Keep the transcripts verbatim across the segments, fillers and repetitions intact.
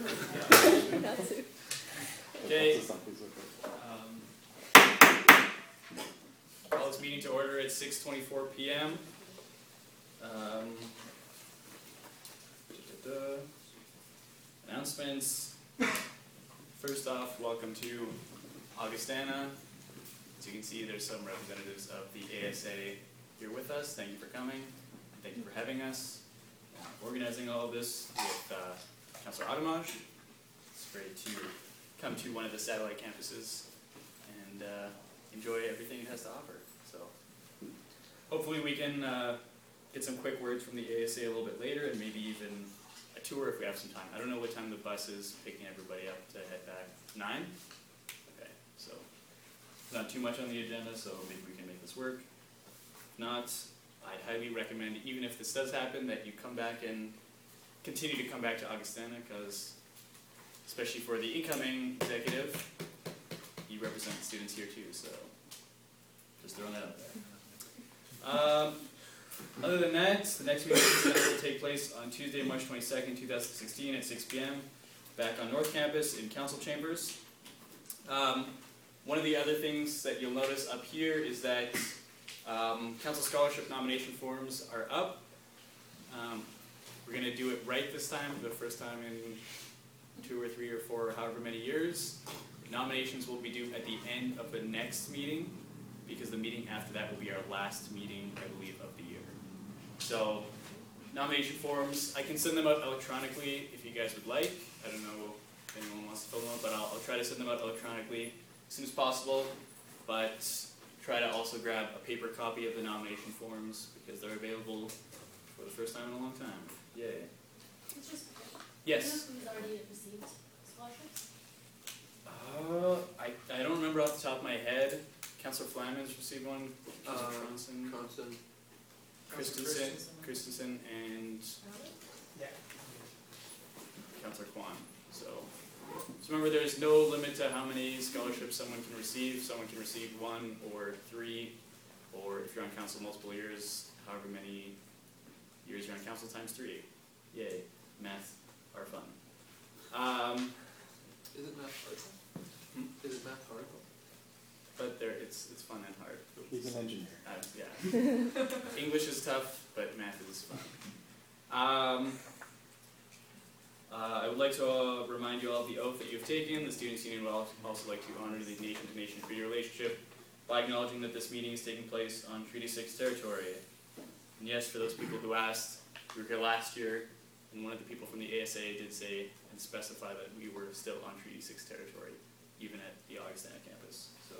Okay. Um, call this meeting to order at six twenty-four p m Um, da, da, da. Announcements. First off, welcome to Augustana. As you can see, there's some representatives of the A S A here with us. Thank you for coming. Thank you for having us. Uh, organizing all of this with uh, Councillor Adamaj. It's great to come to one of the satellite campuses and uh, enjoy everything it has to offer. So hopefully we can uh, get some quick words from the A S A a little bit later, and maybe even a tour if we have some time. I don't know what time the bus is picking everybody up to head back. Nine? Okay, so not too much on the agenda, so maybe we can make this work. If not, I'd highly recommend, even if this does happen, that you come back and continue to come back to Augustana, because especially for the incoming executive, you represent the students here too, so just throwing that out there. Um, other than that, the next meeting will take place on Tuesday, March twenty-second, two thousand sixteen at six p m back on North Campus in Council Chambers. Um, one of the other things that you'll notice up here is that um, Council Scholarship nomination forms are up. Um, we're going to do it right this time, for the first time in two or three or four, or however many years. Nominations will be due at the end of the next meeting, because the meeting after that will be our last meeting, I believe, of the year. So, nomination forms, I can send them out electronically if you guys would like. I don't know if anyone wants to fill them out, but I'll, I'll try to send them out electronically as soon as possible. But try to also grab a paper copy of the nomination forms, because they're available for the first time in a long time. Yay. It's just, yes? do you know who's already received scholarships? Uh, I, I don't remember off the top of my head. Councillor Flammon's received one. Councillor Uh, Tronson, Constant. Christensen, Christensen, and Yeah. Councillor Kwan. So, so remember, there's no limit to how many scholarships someone can receive. Someone can receive one or three, or if you're on council multiple years, however many years you're on council times three. Yay, math are fun. Um, Is it math hard? Hmm? Is it math hard? but there, it's it's fun and hard. He's an engineer. Uh, yeah. English is tough, but math is fun. Um, uh, I would like to uh, remind you all of the oath that you have taken. The Students' Union would also like to honor the nation-to-nation treaty relationship by acknowledging that this meeting is taking place on Treaty six territory. And yes, for those people who asked, we were here last year, and one of the people from the A S A did say and specify that we were still on Treaty six territory, even at the Augustana campus. So.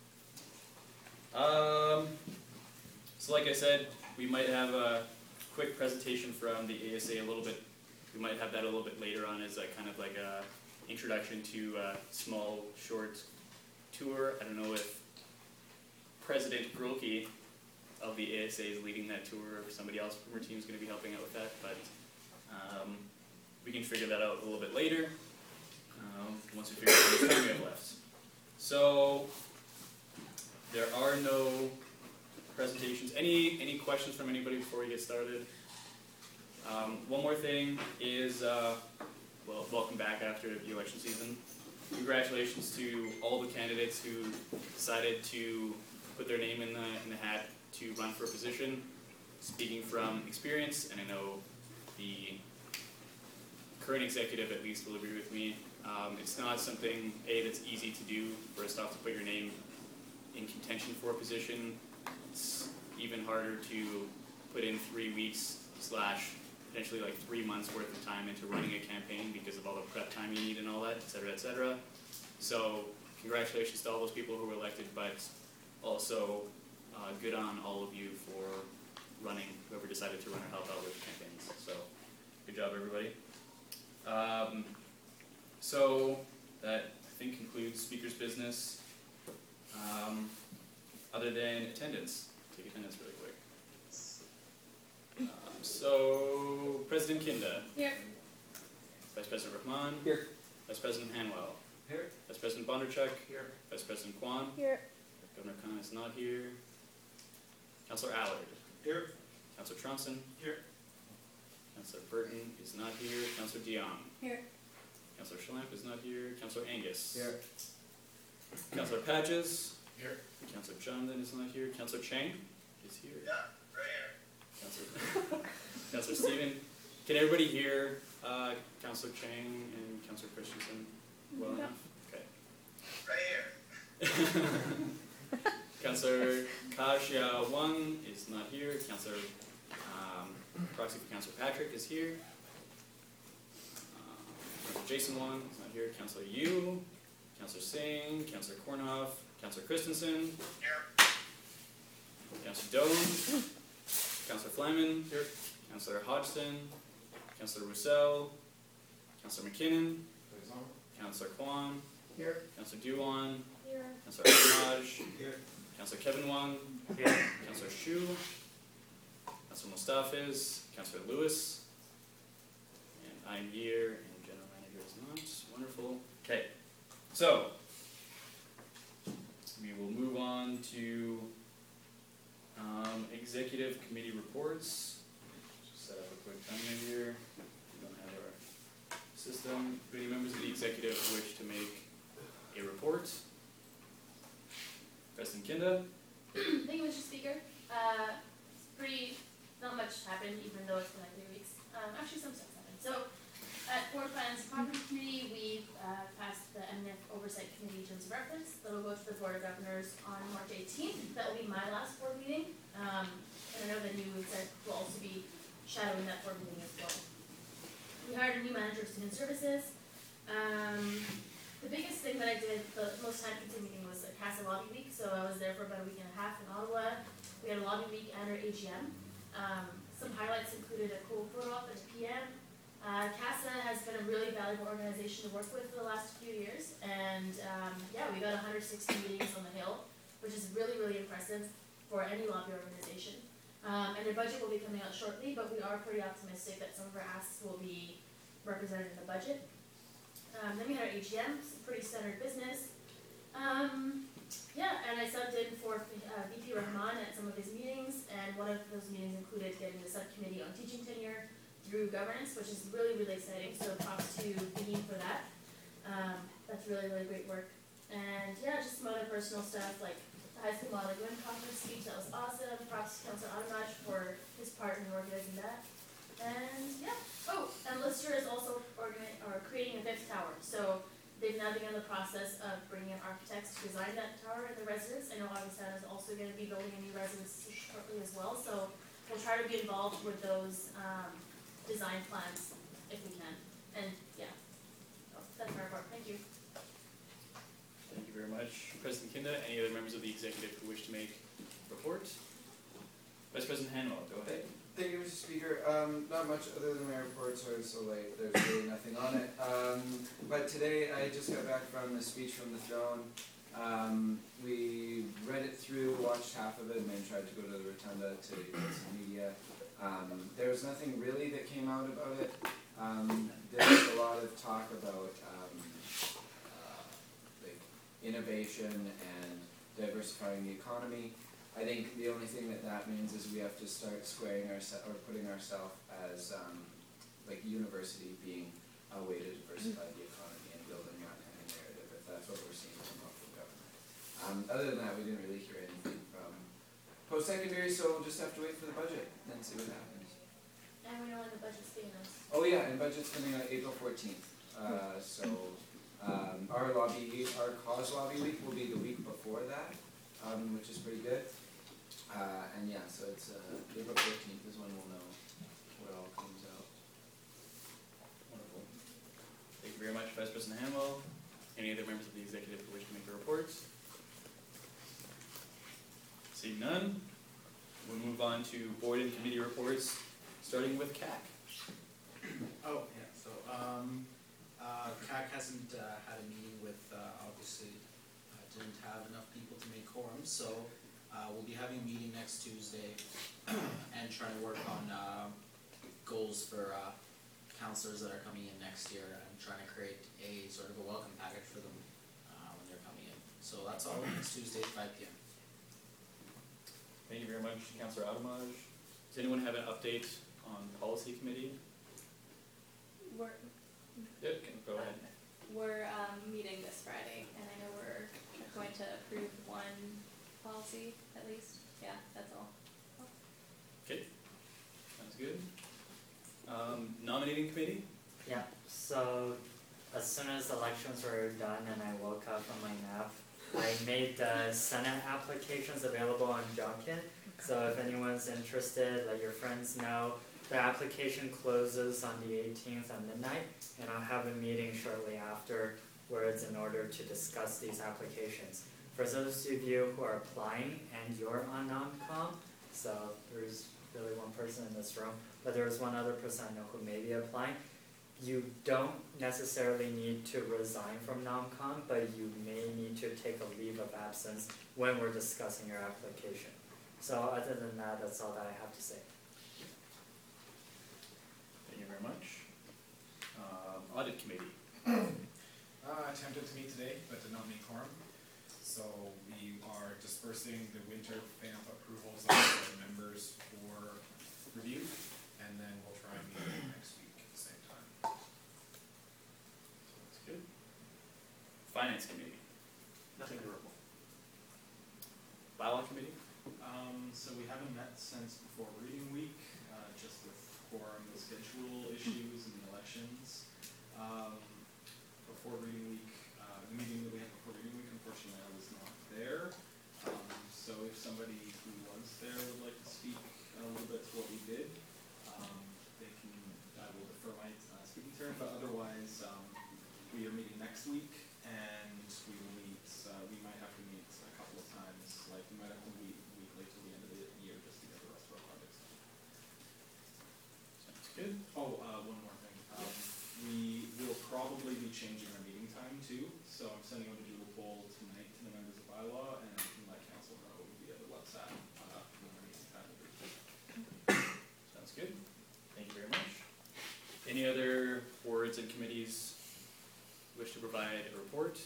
Um, so like I said, we might have a quick presentation from the A S A a little bit. We might have that a little bit later on as a kind of like a introduction to a small, short tour. I don't know if President Grulke of the A S A is leading that tour, or somebody else from her team is going to be helping out with that, but um, we can figure that out a little bit later um, once we figure out how much time we have left. So. There are no presentations. Any any questions from anybody before we get started? Um, one more thing is, uh, well, welcome back after the election season. Congratulations to all the candidates who decided to put their name in the in the hat to run for a position. Speaking from experience, and I know the current executive at least will agree with me, um, it's not something, A, that's easy to do, first off, to put your name in contention for a position. It's even harder to put in three weeks slash potentially like three months worth of time into running a campaign because of all the prep time you need and all that, et cetera, et cetera. So congratulations to all those people who were elected, but also uh, good on all of you for running, whoever decided to run or help out with the campaigns. So good job, everybody. Um, so that I think concludes speaker's business. Um, other than attendance, take attendance really quick. Um, so, President Kinda. Here. Vice President Rahman. Here. Vice President Hanwell. Here. Vice President Bondarchuk. Here. Vice President Kwan. Here. Governor Khan is not here. Councillor Allard. Here. Councillor Tronson. Here. Councillor Burton is not here. Councillor Dion. Here. Councillor Schlamp is not here. Councillor Angus. Here. Councillor Patches. Here. Councillor Jonathan is not here. Councillor Chang is here. Yeah, right here. Councillor, Councillor Stephen. Can everybody hear uh, Councillor Chang and Councillor Christensen well Yeah. enough? Right here. Councillor Kashia Wang is not here. Councillor um, proxy for Councillor Patrick is here. Uh, Councillor Jason Wang is not here. Councillor Yu, Councillor Singh, Councillor Kornoff, Councillor Christensen, Here. Councillor Doan, Councillor Flyman, here. Councillor Hodgson, Councillor Roussel, Councillor McKinnon, Councillor Kwan, Here. Councillor Duan, Here. Councillor Akinaj, Here. Councillor Kevin Wang, Councillor Shu, Councillor Mustafiz, Councillor Lewis, and I'm here, and General Manager is not. Wonderful. Okay, so we will move on to um, executive committee reports. Just set up a quick timer here. We don't have our system. Do any members of the executive wish to make a report? President Kinda. Thank you, Mister Speaker. Uh, it's pretty, not much happened, even though it's been like three weeks. Um, actually, some stuff happened. So, at Board Finance and Property Committee, we uh, passed the M N F Oversight Committee Terms of Reference. That'll go to the Board of Governors on March eighteenth. That will be my last board meeting. Um, and I know the new exec will also be shadowing that board meeting as well. We hired a new manager of student services. Um, The biggest thing that I did, the most time-consuming meeting was a CASA lobby week, so I was there for about a week and a half in Ottawa. We had a lobby week and our A G M. Um, some highlights included a cool photo-op and a P M. Uh, CASA has been a really valuable organization to work with for the last few years, and um, yeah, we got one hundred sixty meetings on the Hill, which is really, really impressive for any lobby organization. Um, and their budget will be coming out shortly, but we are pretty optimistic that some of our asks will be represented in the budget. Um, then we had our A G M, some pretty standard business. Um, yeah, and I subbed in for uh, V P Rahman at some of his meetings, and one of those meetings included getting the subcommittee on teaching tenure through governance, which is really, really exciting, so props to Benin for that. Um, that's really, really great work. And yeah, just some other personal stuff, like the High School Modeling Women Conference speech, that was awesome. Props to Councillor Adanaj for his part in organizing that. And yeah, oh, and Lister is also organi- or creating a fifth tower. So they've now begun the process of bringing in architects to design that tower in the residence. I know Augustana is also going to be building a new residence shortly as well. So we'll try to be involved with those um, design plans if we can. And yeah, oh, that's my report. Thank you. Thank you very much. President Kinda, any other members of the executive who wish to make report? Vice President Hanwell, go ahead. Thank you, Mister Speaker. Um, not much other than my report, sorry it's so late, there's really nothing on it. Um, but today I just got back from a speech from the throne. Um, we read it through, watched half of it, and then tried to go to the rotunda to get some media. Um, there was nothing really that came out about it. Um, there was a lot of talk about um, uh, like innovation and diversifying the economy. I think the only thing that that means is we have to start squaring ourselves or putting ourselves as um, like university being a way to diversify the economy and building that kind of narrative, if that's what we're seeing from local government. Um, other than that, we didn't really hear anything from post-secondary, so we'll just have to wait for the budget and see what happens. And we know when the budget's being announced. Oh yeah, and budget's coming out April fourteenth. Uh, so um, our lobby, our cause lobby week will be the week before that, um, which is pretty good. Uh, and yeah, so it's uh, April fourteenth is when we'll know what all comes out. Wonderful. Thank you very much, Vice President Hanwell. Any other members of the executive who wish to make a report? Seeing none, we'll move on to board and committee reports, starting with C A C. Oh, yeah, so, um, uh, C A C hasn't, uh, had a meeting with, uh, obviously, uh, didn't have enough people to make quorum, so, uh, we'll be having a meeting next Tuesday and trying to work on, uh, goals for, uh, counselors that are coming in next year and trying to create a sort of a welcome package for them, uh, when they're coming in. So that's all next Tuesday at five P M. Thank you very much, Councillor Adanaj. Does anyone have an update on policy committee? We're, Good, go ahead. We're um, meeting this Friday, and I know we're going to approve one policy at least. Yeah, that's all. Okay, sounds good. Um, nominating committee? Yeah, so as soon as elections were done and I woke up from my nap, I made the Senate applications available on Junkin. So if anyone's interested, let your friends know. The application closes on the eighteenth at midnight, and I'll have a meeting shortly afterwards in order to discuss these applications. For those of you who are applying and you're on non-com, so there's really one person in this room, but there's one other person I know who may be applying, you don't necessarily need to resign from non-com, but you may need to take a leave of absence when we're discussing your application. So other than that, that's all that I have to say. Thank you very much. Um, audit committee. Uh, attempted to meet today, but did not meet quorum. So we are dispersing the winter F A M P approvals on the members for review, and then we'll try and meet next week at the same time. That's good. Finance committee. Nothing to report. Bylaw committee? Um, so we haven't met since before reading week, uh, just with quorum, the schedule issues and the elections. Um, before reading week, uh, the meeting that we had before reading week, unfortunately I was not there. Um, so if somebody who was there would like to speak a little bit to what we did, um, they can, I will defer my uh, speaking turn, but otherwise, um, we are meeting next week, and we will meet, uh, we might have to meet a couple of times, like we might have to meet weekly till the end of the year just to get the rest of our projects done. Sounds good. Oh, uh, one more thing. Um, we will probably be changing our meeting time too, so I'm sending out a doodle poll tonight to the members of bylaw, and I can let council know via the WhatsApp, uh, when our meeting time will be. Sounds good. Thank you very much. Any other boards and committees wish to provide a report?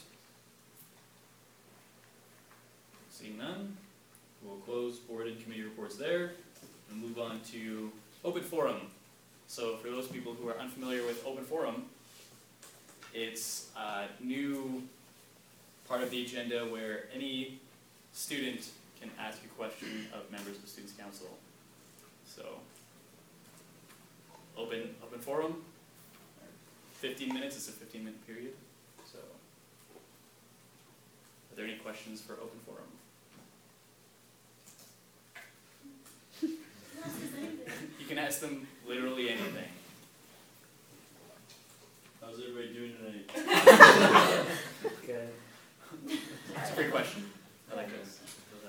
Seeing none, we'll close board and committee reports there and move on to open forum. So for those people who are unfamiliar with open forum, it's a new part of the agenda where any student can ask a question of members of the Students' Council. So, open open forum, fifteen minutes, it's a fifteen minute period. So, are there any questions for open forum? You can ask them literally anything. How's everybody doing tonight? Good. It's a great question. I like this.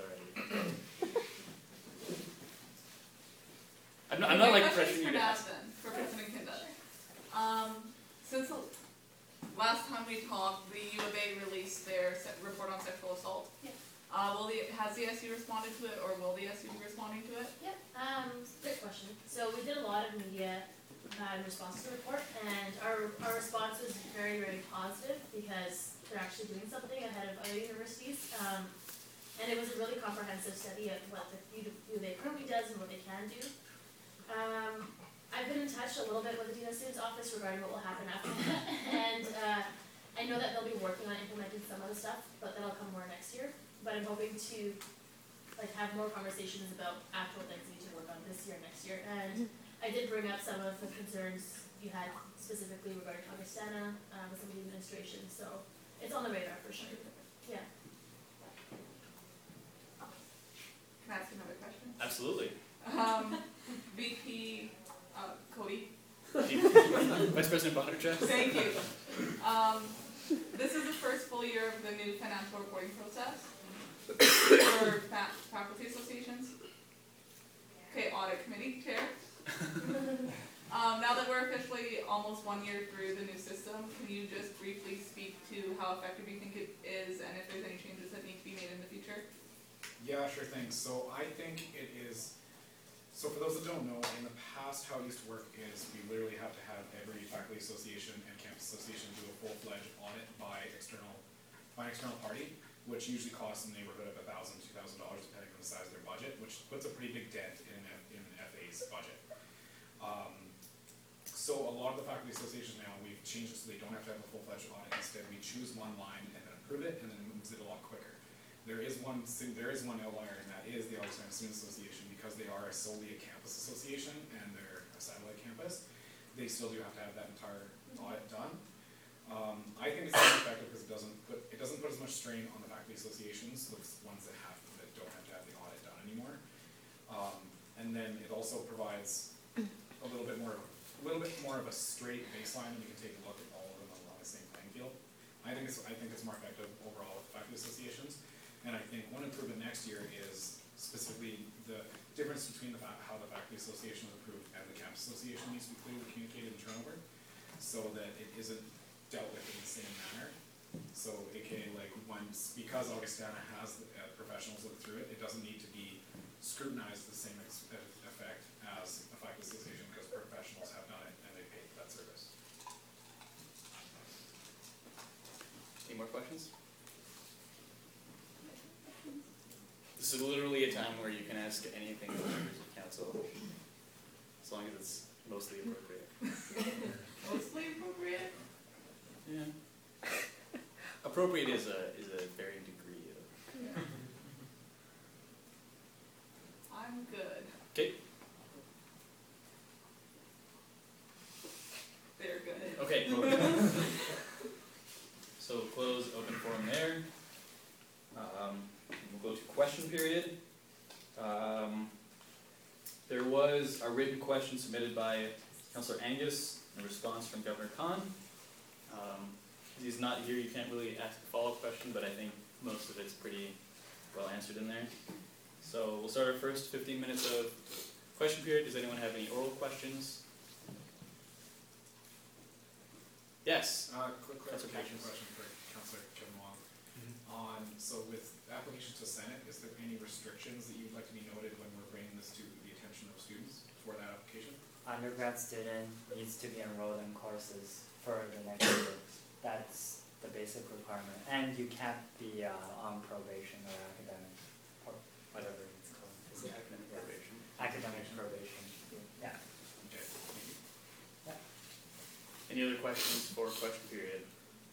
I'm not, I'm not like pressuring you to ask. Then, for President Kinda. Um, since the last time we talked, the U of A released their se- report on sexual assault. Yeah. Uh, will the, has the S U responded to it, or will the S U be responding to it? Yep, um, great question. So we did a lot of media uh, in response to the report, and our, our response was very, very positive because they're actually doing something ahead of other universities. Um, and it was a really comprehensive study of what the U of A currently does and what they can do. Um, I've been in touch a little bit with the Dean of Students office regarding what will happen after that, and uh, I know that they'll be working on implementing some of the stuff, but that'll come more next year. But I'm hoping to like have more conversations about actual things we need to work on this year, next year. And I did bring up some of the concerns you had specifically regarding Augustana um, with some of the administration, so it's on the radar for sure. Yeah. Can I ask another question? Absolutely. Um, V P uh, Cody. Vice President Bondarchuk. Thank you. Um, this is the first full year of the new financial reporting process for fa- faculty associations. Okay, audit committee chair. Um, now that we're officially almost one year through the new system, can you just briefly speak to how effective you think it is and if there's any changes that need to be made in the future? Yeah, sure thing. So I think it is, so for those that don't know, in the past how it used to work is we literally have to have every faculty association and campus association do a full-fledged audit by external, by an external party, which usually costs in the neighborhood of a thousand, two thousand dollars depending on the size of their budget, which puts a pretty big dent in an, F, in an F A's budget. Um, so a lot of the faculty associations now, we've change it so they don't have to have a full-fledged audit. Instead, we choose one line and then approve it, and then it moves it a lot quicker. There is one, sig- there is one outlier, and that is the Augustana Student Association, because they are solely a campus association and they're a satellite campus. They still do have to have that entire audit done. Um, I think it's more effective because it doesn't put it doesn't put as much strain on the faculty associations, the ones that have that don't have to have the audit done anymore. Um, and then it also provides a little bit more, a little bit more of a straight baseline, and we can take a look at all of them on the same playing field. I think it's I think it's more effective overall with faculty associations. And I think one improvement next year is specifically the difference between the fa- how the faculty association is approved and the campus association needs to be clearly communicated in turnover, so that it isn't dealt with in the same manner. So, aka like once, because Augustana has the, uh, professionals look through it, it doesn't need to be scrutinized the same ex- effect as a faculty association, because professionals have done it and they paid for that service. Any more questions? This is literally a time where you can ask anything of members of council, as long as it's mostly appropriate. Mostly appropriate? Yeah. Appropriate is a is a varying degree of. Yeah. I'm good. Okay. They're good. Okay. So close open forum there. Um, we'll go to question period. Um, there was a written question submitted by Councillor Angus in response from Governor Khan. Um, he's not here, you can't really ask a follow-up question, but I think most of it's pretty well answered in there. So we'll start our first fifteen minutes of question period. Does anyone have any oral questions? Yes. Uh, quick Councillor clarification Patience. question for Councillor Kevin Wong. On, so with applications to Senate, is there any restrictions that you'd like to be noted when we're bringing this to the attention of students for that application? Undergrad student needs to be enrolled in courses for the next year. That's the basic requirement. And you can't be uh, on probation or academic, or whatever it's called. Is it academic probation? Academic probation, yeah. Okay, thank you. Any other questions for question period?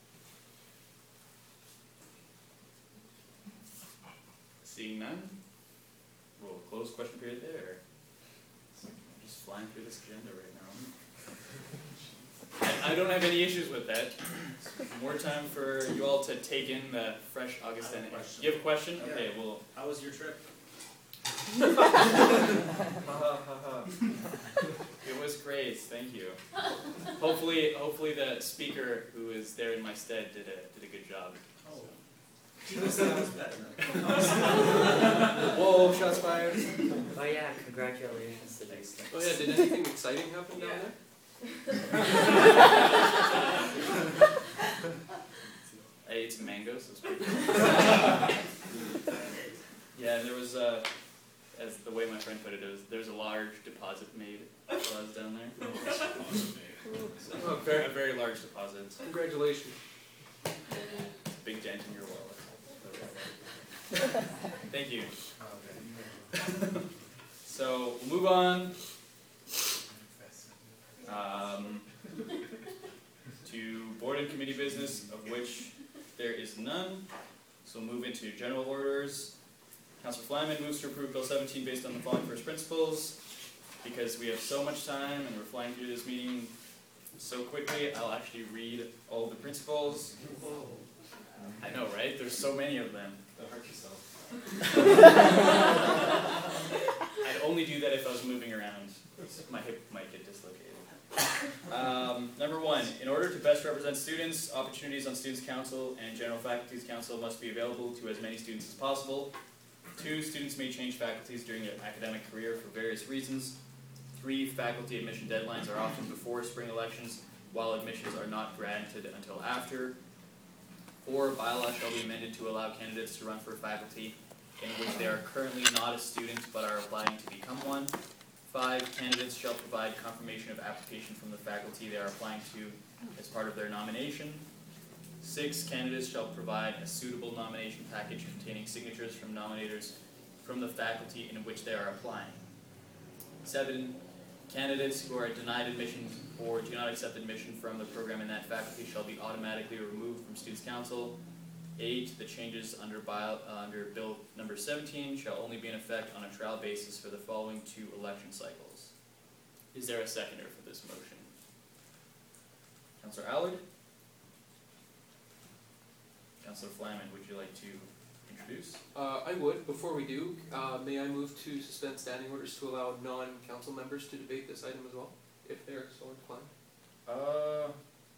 Seeing none, we'll close question period there. I'm just flying through this agenda right now. I, I don't have any issues with that. More time for you all to take in the fresh Augustana. I have a question. You have a question? Yeah. Okay, well, How was your trip? it was great, thank you. Hopefully, hopefully the speaker who is there in my stead did a, did a good job. Oh. You said I was better. Whoa, shots fired. Oh yeah, congratulations to these things. Oh yeah, did anything exciting happen down Yeah. there? I ate some mangoes, so it was pretty good. Yeah, there was, uh, as the way my friend put it, it was, there's a large deposit made while I was down there. Oh, A very, a very large deposit. It's Congratulations. a big dent in your wallet. Thank you. So, we'll move on um, to board and committee business, of which there is none. So we'll move into general orders. Councillor Flyman moves to approve Bill seventeen based on the following first principles. Because we have so much time and we're flying through this meeting so quickly, I'll actually read all the principles. I know, right? There's so many of them. Don't hurt yourself. I'd only do that if I was moving around. My hip might get dislocated. Um, number one, in order to best represent students, opportunities on Students' Council and General Faculties Council must be available to as many students as possible. Two, students may change faculties during their academic career for various reasons. Three, faculty admission deadlines are often before spring elections, while admissions are not granted until after. Four, bylaw shall be amended to allow candidates to run for faculty in which they are currently not a student but are applying to become one. Five, candidates shall provide confirmation of application from the faculty they are applying to as part of their nomination. Six, candidates shall provide a suitable nomination package containing signatures from nominators from the faculty in which they are applying. Seven, Candidates who are denied admission or do not accept admission from the program in that faculty shall be automatically removed from Students' Council. Eight, the changes under bio, uh, under Bill number seventeen shall only be in effect on a trial basis for the following two election cycles. Is there a seconder for this motion? Councillor Allard? Councillor Flamen, would you like to introduce? Uh, I would, before we do, uh, may I move to suspend standing orders to allow non-council members to debate this item as well, if they're so inclined? Uh,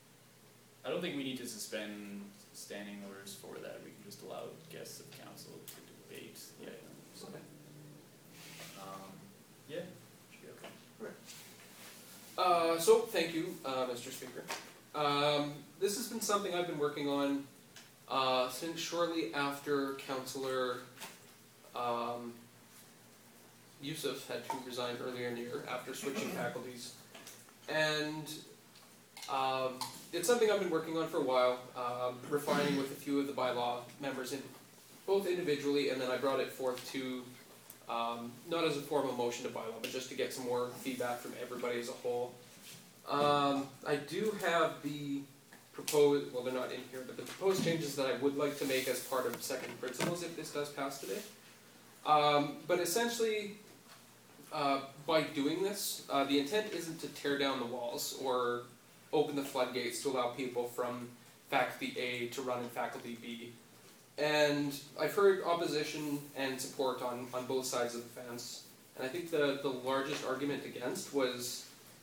I don't think we need to suspend standing orders for that. We can just allow guests of council to debate the item. So, Okay. um, yeah, should be okay. Uh, so, thank you, uh, Mister Speaker. Um, this has been something I've been working on uh, since shortly after Councillor um, Yusuf had to resign earlier in the year after switching faculties. And um, it's something I've been working on for a while, um, refining with a few of the bylaw members, in, both individually, and then I brought it forth to, um, not as a formal motion to bylaw, but just to get some more feedback from everybody as a whole. Um, I do have the proposed, well they're not in here, but the proposed changes that I would like to make as part of second principles if this does pass today. Um, but essentially, uh, by doing this, uh, the intent isn't to tear down the walls or open the floodgates to allow people from faculty A to run in faculty B. And I've heard opposition and support on, on both sides of the fence. And I think the, the largest argument against was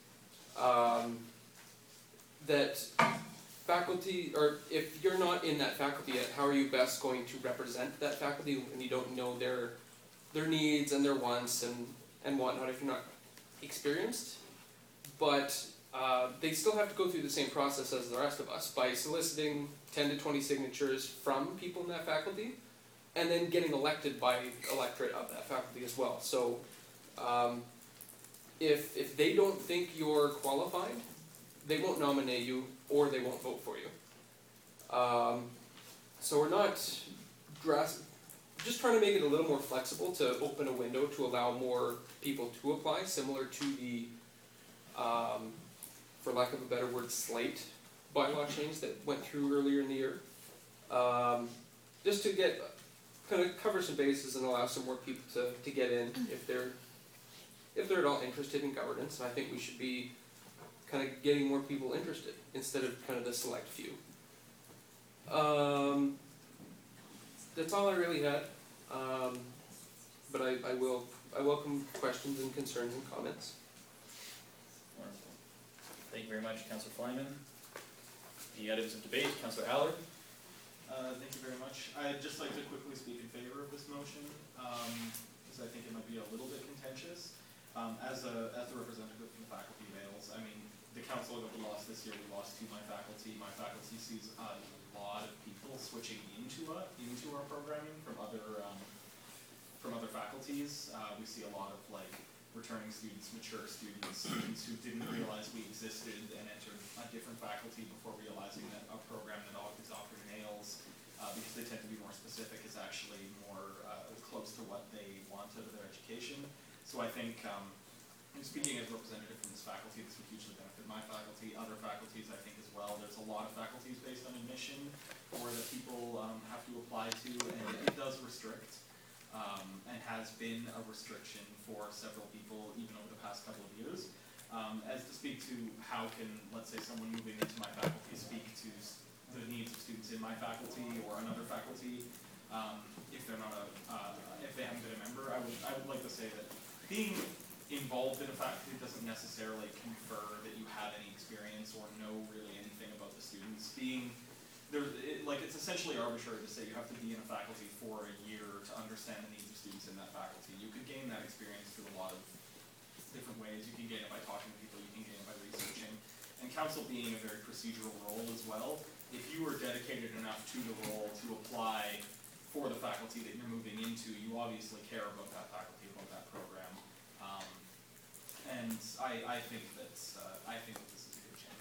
um, that faculty, or if you're not in that faculty yet, how are you best going to represent that faculty when you don't know their their needs and their wants and, and whatnot if you're not experienced? But uh, they still have to go through the same process as the rest of us by soliciting ten to twenty signatures from people in that faculty and then getting elected by electorate of that faculty as well. So um, if, if they don't think you're qualified, they won't nominate you or they won't vote for you. Um, so we're not dras- just trying to make it a little more flexible to open a window to allow more people to apply, similar to the, um, for lack of a better word, slate bylaw change that went through earlier in the year. Um, just to get, kind of cover some bases and allow some more people to, to get in if they're, if they're at all interested in governance. And I think we should be kind of getting more people interested instead of kind of the select few. Um, that's all I really had. Um, but I, I will I welcome questions and concerns and comments. Wonderful. Thank you very much, Councillor Flyman. Any items of debate? Councillor Allard? Uh, thank you very much. I'd just like to quickly speak in favor of this motion, um, because I think it might be a little bit contentious. Um, as a as a representative from the faculty of Wales, I mean, the council that we lost this year, we lost to my faculty. My faculty sees a lot of people switching into a, into our programming from other um, from other faculties. Uh, we see a lot of like returning students, mature students, students who didn't realize we existed and entered a different faculty before realizing that a program that is offered in Ailes, uh, because they tend to be more specific, is actually more uh, close to what they want out of their education. So I think, um, I'm speaking as a representative from this faculty, this would hugely benefit my faculty, other faculties I think as well. There's a lot of faculties based on admission or that people um, have to apply to, and it does restrict. Um, and has been a restriction for several people even over the past couple of years. Um, as to speak to how can, let's say, someone moving into my faculty speak to the needs of students in my faculty or another faculty, um, if they're not a, uh, if they haven't been a member, I would, I would like to say that being involved in a faculty doesn't necessarily confer that you have any experience or know really anything about the students. Being There, it, like it's essentially arbitrary to say you have to be in a faculty for a year to understand the needs of students in that faculty. You could gain that experience through a lot of different ways. You can gain it by talking to people, you can gain it by researching. And council being a very procedural role as well, if you are dedicated enough to the role to apply for the faculty that you're moving into, you obviously care about that faculty, about that program. Um, and I, I think that uh, I think that this is a good change.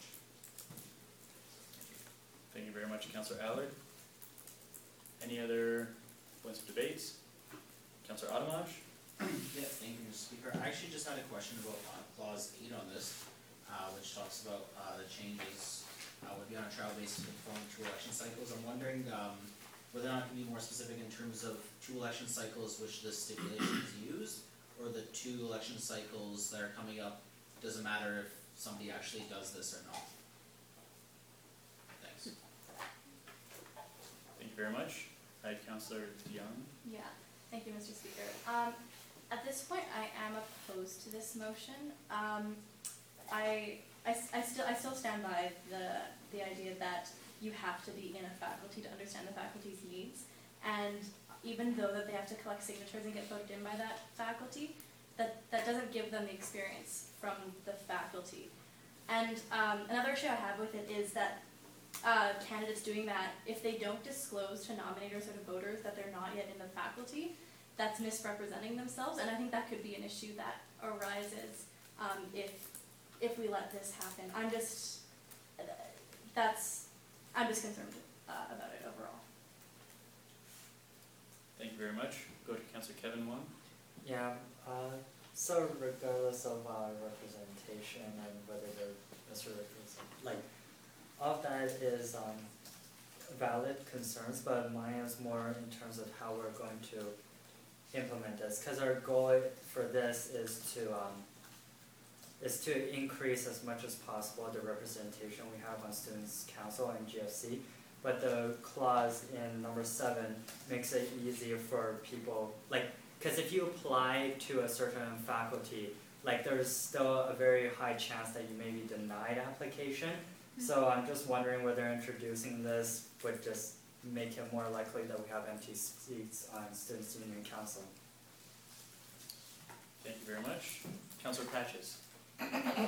Thank you very much, Councillor Allard. Any other points of debate? Councillor Adamash? Yeah, thank you, Mister Speaker. I actually just had a question about uh, clause eight on this, uh, which talks about uh, the changes uh, would be on a trial basis conforming to election cycles. I'm wondering um, whether or not it can be more specific in terms of two election cycles which this stipulation is used, or the two election cycles that are coming up. Doesn't matter if somebody actually does this or not. Thanks. Thank you very much. Hi, Councillor Young. Yeah, thank you, Mister Speaker. Um, at this point, I am opposed to this motion. Um, I, I, s- I still, I still stand by the, the idea that you have to be in a faculty to understand the faculty's needs. And even though that they have to collect signatures and get voted in by that faculty, that, that doesn't give them the experience from the faculty. And um, another issue I have with it is that uh, candidates doing that, if they don't disclose to nominators or to voters that they're not yet in the faculty, that's misrepresenting themselves, and I think that could be an issue that arises um, if if we let this happen. I'm just uh, that's I'm just concerned uh, about it overall. Thank you very much. Go to Councillor Kevin Wong. Yeah, uh, so regardless of uh, representation and whether the misrepresent, like, all of that is um, valid concerns, but mine is more in terms of how we're going to implement this, because our goal for this is to um, is to increase as much as possible the representation we have on Students' Council and G F C. But the clause in number seven makes it easier for people, like, because if you apply to a certain faculty, like, there's still a very high chance that you may be denied application. So I'm just wondering whether introducing this would just make it more likely that we have empty seats on Students' Union Council. Thank you very much. Councillor Patches. Uh,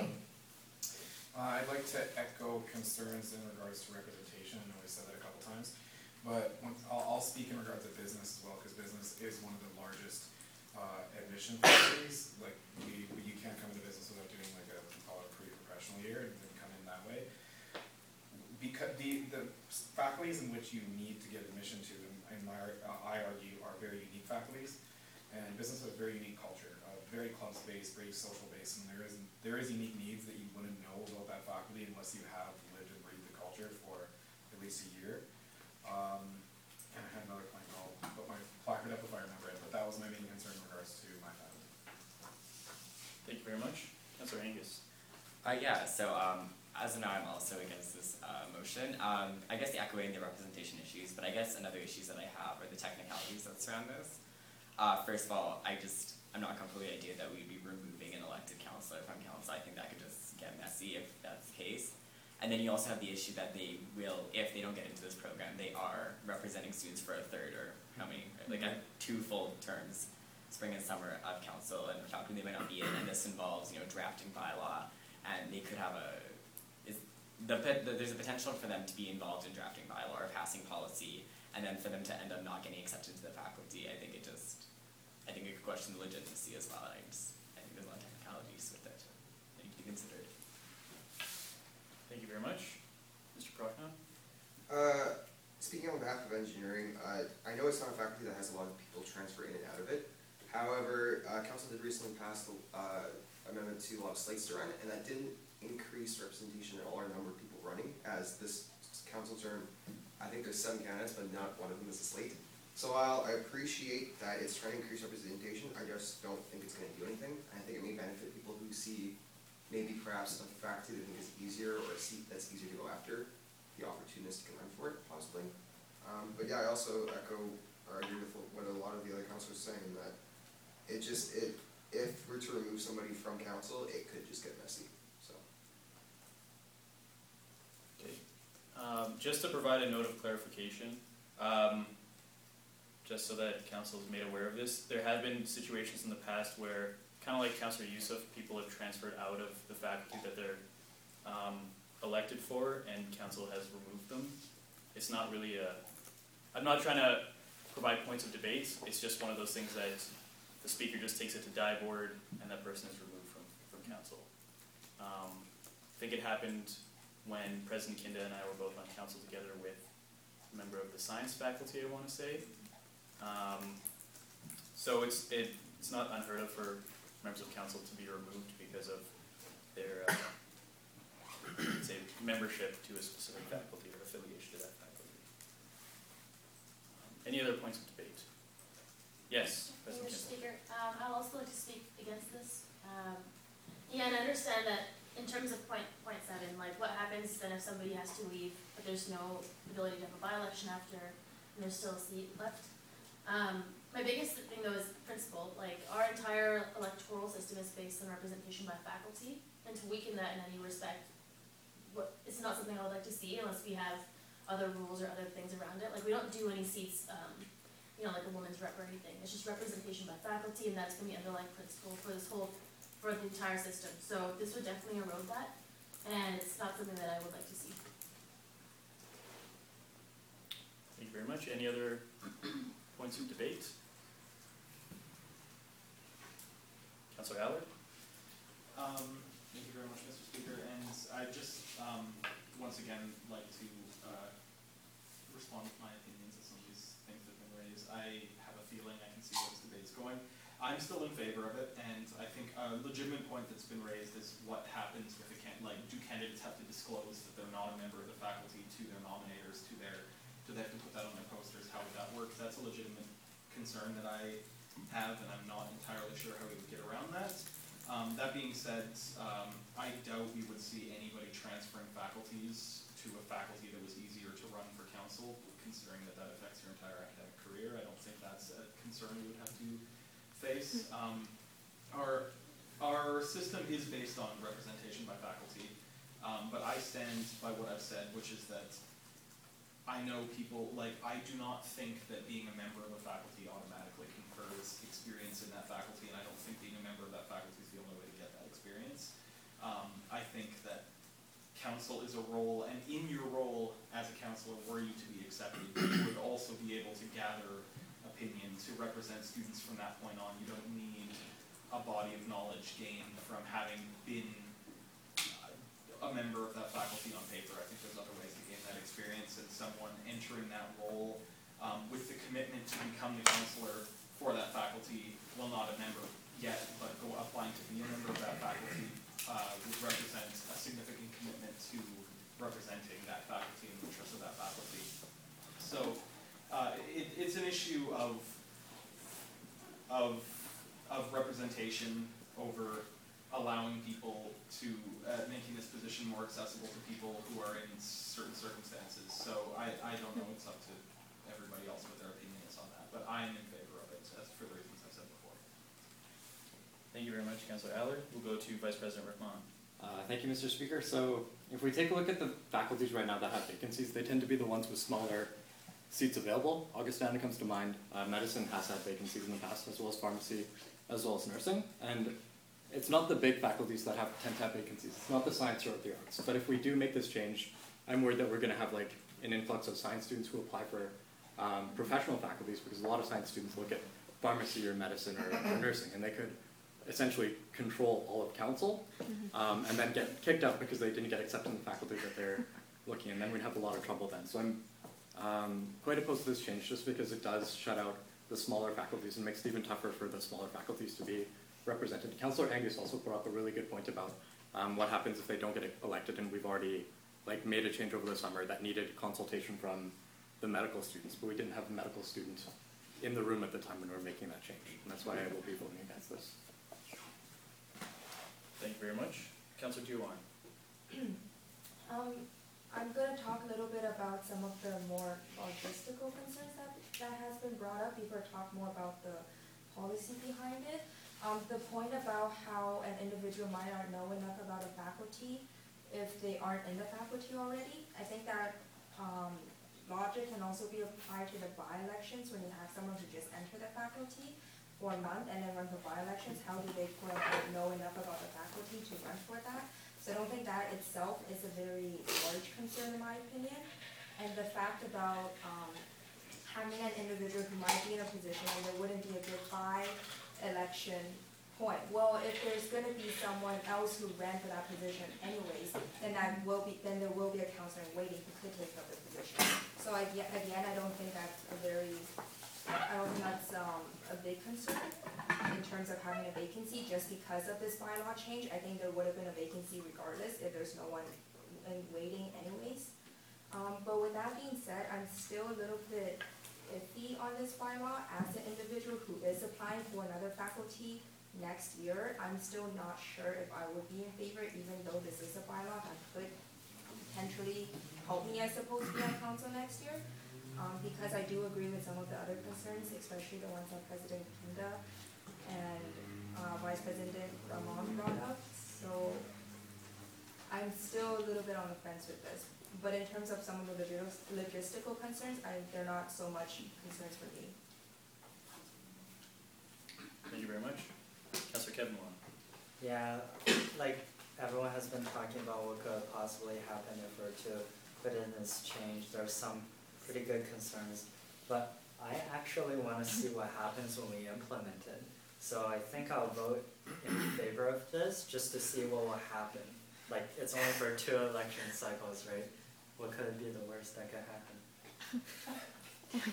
I'd like to echo concerns in regards to representation. I know I said that a couple times, but when, I'll, I'll speak in regards to business as well, because business is one of the largest uh, admission facilities. Like, we, we, you can't come into business without doing like a, we call it a pre-professional year, and then come in that way. Because the, the faculties in which you need to get admission to, in, in my, uh, I argue, are very unique faculties, and business has a very unique culture, uh, very clubs-based, very social-based, and there is there is unique needs that you wouldn't know about that faculty unless you have lived and breathed the culture for at least a year. Um, and I had another point, I'll put my placard up if I remember it, but that was my main concern in regards to my faculty. Thank you very much. Councillor Angus. Uh, yeah, so um, as of now, I'm also against this uh, motion. Um, I guess the echoing the representation issues, but I guess another issues that I have are the technicalities that surround this. Uh, first of all, I just, I'm not comfortable with the idea that we'd be removing an elected councillor from council. I think that could just get messy if that's the case. And then you also have the issue that they will, if they don't get into this program, they are representing students for a third or how many, like a two full terms, spring and summer of council, and faculty they might not be in, and this involves, you know, drafting bylaw, and they could have a, is the, the there's a potential for them to be involved in drafting bylaw or passing policy, and then for them to end up not getting accepted to the faculty. I think it just, I think it could question the legitimacy as well. I just, I think there's a lot of technicalities with it that need to be considered. Thank you very much. Mister Prochnow. Uh, speaking on behalf of engineering, uh, I know it's not a faculty that has a lot of people transfer in and out of it. However, uh, council did recently pass the uh, amendment to allow slates to run, and that didn't increase representation at all, or number of people running. As this council term, I think there's seven candidates, but not one of them is a slate. So while I appreciate that it's trying to increase representation, I just don't think it's going to do anything. I think it may benefit people who see maybe perhaps a faculty they think is easier, or a seat that's easier to go after, the opportunist can run for it, possibly. Um, but yeah, I also echo or agree with what a lot of the other councilors are saying, that it just, it if we're to remove somebody from council, it could just get messy. So. Okay. Um, just to provide a note of clarification, um, just so that council is made aware of this, there have been situations in the past where, kind of like Councillor Youssef, people have transferred out of the faculty that they're um, elected for, and council has removed them. It's not really a, I'm not trying to provide points of debate, it's just one of those things that the speaker just takes it to die board, and that person is removed from, from council. Um, I think it happened when President Kinda and I were both on council together with a member of the science faculty, I want to say. Um, so it's, it it's not unheard of for members of council to be removed because of their, uh, say, membership to a specific faculty or affiliation to that faculty. Um, Any other points of debate? Yes, President Mister Kimball. Speaker, um, I'll also like to speak against this. Um, yeah, and I understand that in terms of point, point seven, like what happens then if somebody has to leave, but there's no ability to have a by-election after, and there's still a seat left. Um, my biggest thing though is principle, like our entire electoral system is based on representation by faculty, and to weaken that in any respect, what, it's not something I would like to see unless we have other rules or other things around it. Like we don't do any seats, um, you know, like a woman's rep or anything. It's just representation by faculty, and that's gonna be underlying principle for this whole, for the entire system. So this would definitely erode that, and it's not something that I would like to see. Thank you very much. Any other points of debate? Councilor Allard? Um, thank you very much, Mister Speaker, and I just, um, once again, like to, uh, respond with my opinions of some of these things that have been raised. I have a feeling I can see where this debate's going. I'm still in favor of it, and I think a legitimate point that's been raised is what happens with the can, like, do candidates have to disclose that they're not a member of the faculty to their nominators, to their, do they have to put that on their posters? How would that work? That's a legitimate concern that I have, and I'm not entirely sure how we would get around that. Um, that being said, um, I doubt we would see anybody transferring faculties to a faculty that was easier to run for council, considering that that affects your entire academic career. I don't think that's a concern we would have to face. Um, our, our system is based on representation by faculty, um, but I stand by what I've said, which is that I know people, like, I do not think that being a member of a faculty automatically confers experience in that faculty, and I don't think being a member of that faculty is the only way to get that experience. Um, I think that council is a role, and in your role as a counselor, were you to be accepted, you would also be able to gather opinion to represent students from that point on. You don't need a body of knowledge gained from having been a member of that faculty on paper. I think there's other ways to gain that experience, and someone entering that role um, with the commitment to become the counselor for that faculty, well, not a member yet, but go applying to be a member of that faculty uh, would represent a significant commitment to representing that faculty and the interests of that faculty. So uh, it, it's an issue of, of, of representation over allowing people to, uh, making this position more accessible to people who are in certain circumstances. So I, I don't know, it's up to everybody else what their opinion is on that, but I am in favor of it, as for the reasons I've said before. Thank you very much, Councilor Allard. We'll go to Vice President Rickman. Uh, thank you, Mister Speaker. So if we take a look at the faculties right now that have vacancies, they tend to be the ones with smaller seats available. Augustana comes to mind. Uh, medicine has had vacancies in the past, as well as pharmacy, as well as nursing. And it's not the big faculties that have tend to have vacancies. It's not the science or the arts. But if we do make this change, I'm worried that we're going to have like an influx of science students who apply for um, professional faculties, because a lot of science students look at pharmacy or medicine or, or nursing, and they could essentially control all of council, um, and then get kicked out because they didn't get accepted in the faculty that they're looking, and then we'd have a lot of trouble then. So I'm um, quite opposed to this change, just because it does shut out the smaller faculties and makes it even tougher for the smaller faculties to be represented. Councillor Angus also brought up a really good point about um, what happens if they don't get elected, and we've already like made a change over the summer that needed consultation from the medical students, but we didn't have a medical student in the room at the time when we were making that change, and that's why I will be voting against this. Thank you very much. Councilor Diwan. um, I'm going to talk a little bit about some of the more logistical concerns that, that has been brought up. People talk more about the policy behind it. Um, the point about how an individual might not know enough about a faculty if they aren't in the faculty already, I think that um, logic can also be applied to the by-elections when you have someone who just entered the faculty for a month and then run for by-elections. How do they quote unquote know enough about the faculty to run for that? So I don't think that itself is a very large concern in my opinion. And the fact about um, having an individual who might be in a position and there wouldn't be a good by-election point. Well, if there's going to be someone else who ran for that position anyways, then that will be then there will be a counselor in waiting who could take up the position. So again, again, I don't think that's a very I don't think that's um, a big concern. in terms of having a vacancy, just because of this bylaw change. I think there would have been a vacancy regardless if there's no one in waiting anyways. Um, but with that being said, I'm still a little bit iffy on this bylaw as an individual who is applying for another faculty next year. I'm still not sure if I would be in favor, even though this is a bylaw that could potentially help me, I suppose, be on council next year. Um, because I do agree with some of the other concerns, especially the ones that President Kinda and uh, Vice President Ramon brought up. So I'm still a little bit on the fence with this. But in terms of some of the logis- logistical concerns, I, they're not so much concerns for me. Thank you very much. Councilor Kevin Wong. Yeah, like everyone has been talking about what could possibly happen if we're to put in this change. There's some pretty good concerns, but I actually want to see what happens when we implement it. So I think I'll vote in favor of this just to see what will happen. Like, it's only for two election cycles, right? What could be the worst that could happen?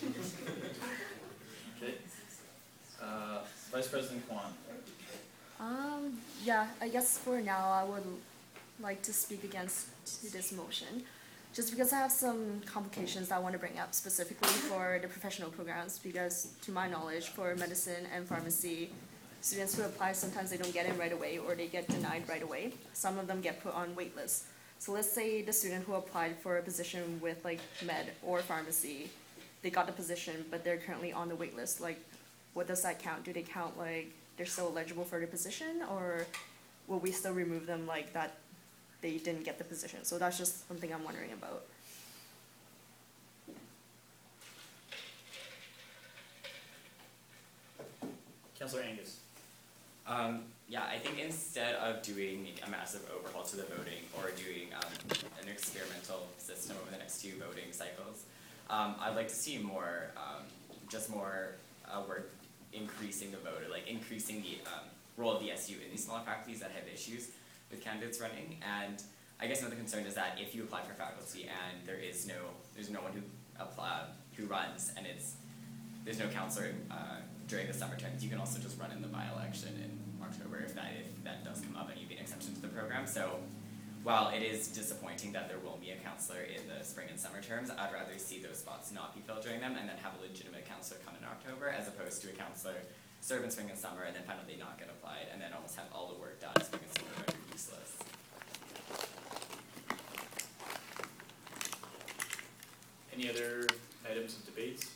Okay. Uh, Vice President Kwan. Um, yeah, I guess for now I would like to speak against this motion, just because I have some complications that I want to bring up specifically for the professional programs, because to my knowledge, for medicine and pharmacy, students who apply, sometimes they don't get in right away or they get denied right away. Some of them get put on wait lists. So let's say the student who applied for a position with like med or pharmacy, they got the position, but they're currently on the wait list. Like, what does that count? Do they count like they're still eligible for the position, or will we still remove them like that they didn't get the position? So that's just something I'm wondering about. Councilor Angus. Um, yeah, I think instead of doing a massive overhaul to the voting or doing um, an experimental system over the next two voting cycles, um, I'd like to see more, um, just more uh, work increasing the voter, like increasing the um, role of the S U in these smaller faculties that have issues with candidates running. And I guess another concern is that if you apply for faculty and there is no, there's no one who apply, who runs, and it's there's no counselor uh, during the summer terms, you can also just run in the by-election in October if that if that does come up and you get an exception to the program. So while it is disappointing that there won't be a counselor in the spring and summer terms, I'd rather see those spots not be filled during them and then have a legitimate counselor come in October, as opposed to a counselor serve in spring and summer and then finally not get applied and then almost have all the work done in spring and summer but useless. Any other items of debates?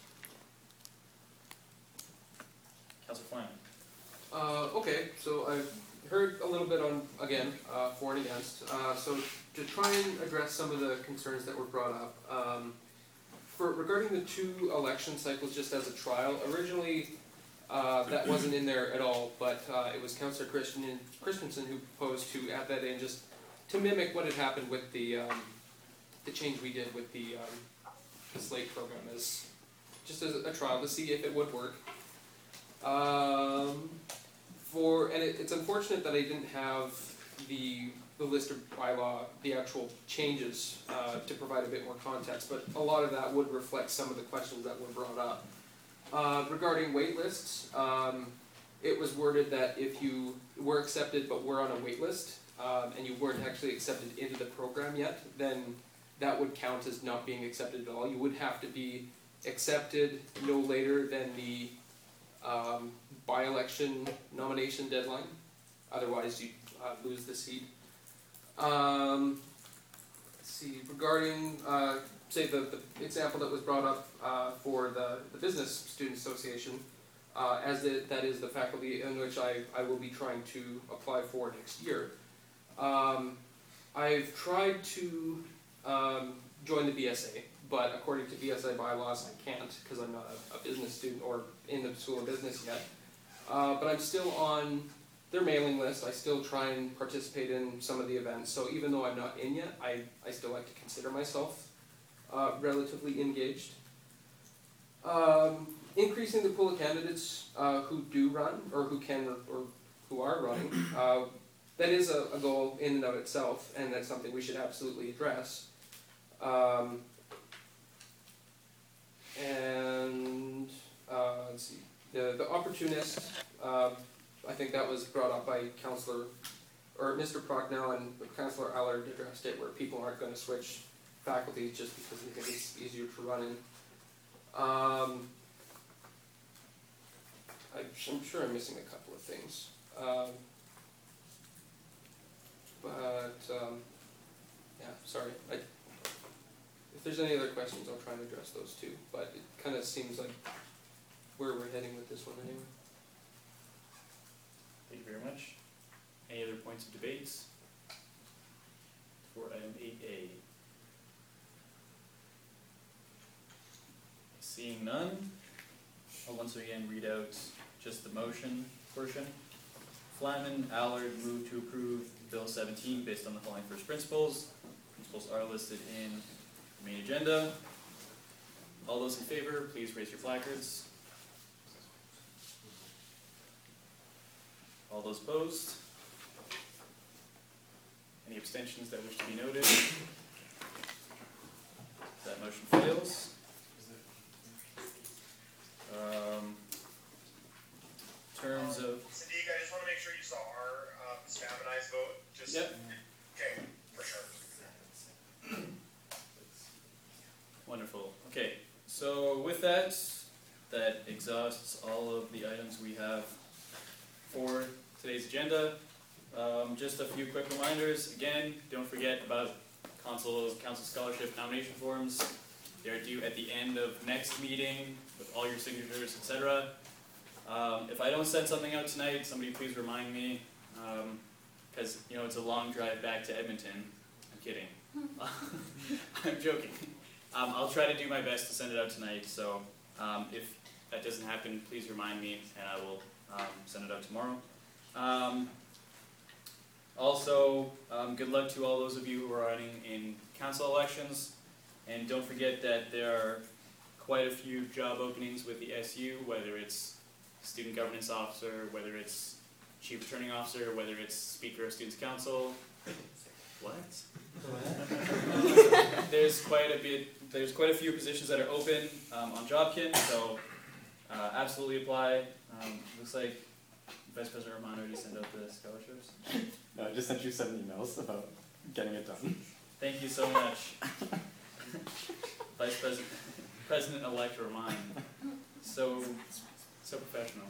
Councilor Flanagan. Uh, okay, so I've heard a little bit on, again, uh, for and against. Uh, so to try and address some of the concerns that were brought up, um, for regarding the two election cycles just as a trial, originally uh, that wasn't in there at all, but uh, it was Councillor Christian, Christensen who proposed to add that in just to mimic what had happened with the um, the change we did with the, um, the slate program, as just as a trial to see if it would work. Um, for and it, it's unfortunate that I didn't have the the list of bylaw, the actual changes uh, to provide a bit more context, but a lot of that would reflect some of the questions that were brought up. Uh, regarding wait lists, um, it was worded that if you were accepted but were on a wait list um, and you weren't actually accepted into the program yet, then that would count as not being accepted at all. You would have to be accepted no later than the Um, by-election nomination deadline, otherwise you uh, lose the seat. Um, let's see, regarding, uh, say the, the example that was brought up uh, for the, the Business Student Association, uh, as the, that is the faculty in which I, I will be trying to apply for next year. Um, I've tried to um, join the B S A, but according to B S A bylaws I can't because I'm not a, a business student or in the School of Business yet. Uh, but I'm still on their mailing list. I still try and participate in some of the events. So even though I'm not in yet, I, I still like to consider myself uh, relatively engaged. Um, increasing the pool of candidates uh, who do run or who can or who are running, uh, that is a, a goal in and of itself, and that's something we should absolutely address. Um, and uh, let's see, the, the opportunist, um, I think that was brought up by Councillor, or Mister Procknell, and Councillor Allard addressed it, where people aren't gonna switch faculties just because they think it's easier to run in. Um, I, I'm sure I'm missing a couple of things. Um, but, um, yeah, sorry. I, if there's any other questions, I'll try and address those too, but it kind of seems like where we're heading with this one anyway. Thank you very much. Any other points of debates for item eight A? Seeing none, I'll once again read out just the motion portion. Flamen, Allard move to approve Bill seventeen based on the following first principles. Principles are listed in the main agenda. All those in favor, please raise your placards. All those opposed? Any abstentions that wish to be noted? That motion fails. Um, terms of. Sadiq, I just want to make sure you saw our uh, Spam and I's vote. Just Yep. Okay, for sure. Wonderful. Okay, so with that, that exhausts all of the items we have for today's agenda. Um, just a few quick reminders. Again, don't forget about council, council scholarship nomination forms. They are due at the end of next meeting with all your signatures, et cetera. Um, if I don't send something out tonight, somebody please remind me, because um, you know it's a long drive back to Edmonton. I'm kidding. I'm joking. Um, I'll try to do my best to send it out tonight. So um, if that doesn't happen, please remind me, and I will um, send it out tomorrow. Um, also, um, good luck to all those of you who are running in council elections. And don't forget that there are quite a few job openings with the S U, whether it's student governance officer, whether it's chief returning officer, whether it's speaker of students council. What? There's quite a bit, there's quite a few positions that are open um, on JobKin, so uh, absolutely apply. Um, looks like Vice President Romano already sent out the scholarships. No, I just sent you seven emails about getting it done. Thank you so much. Vice President, President-elect Romano. So, so professional.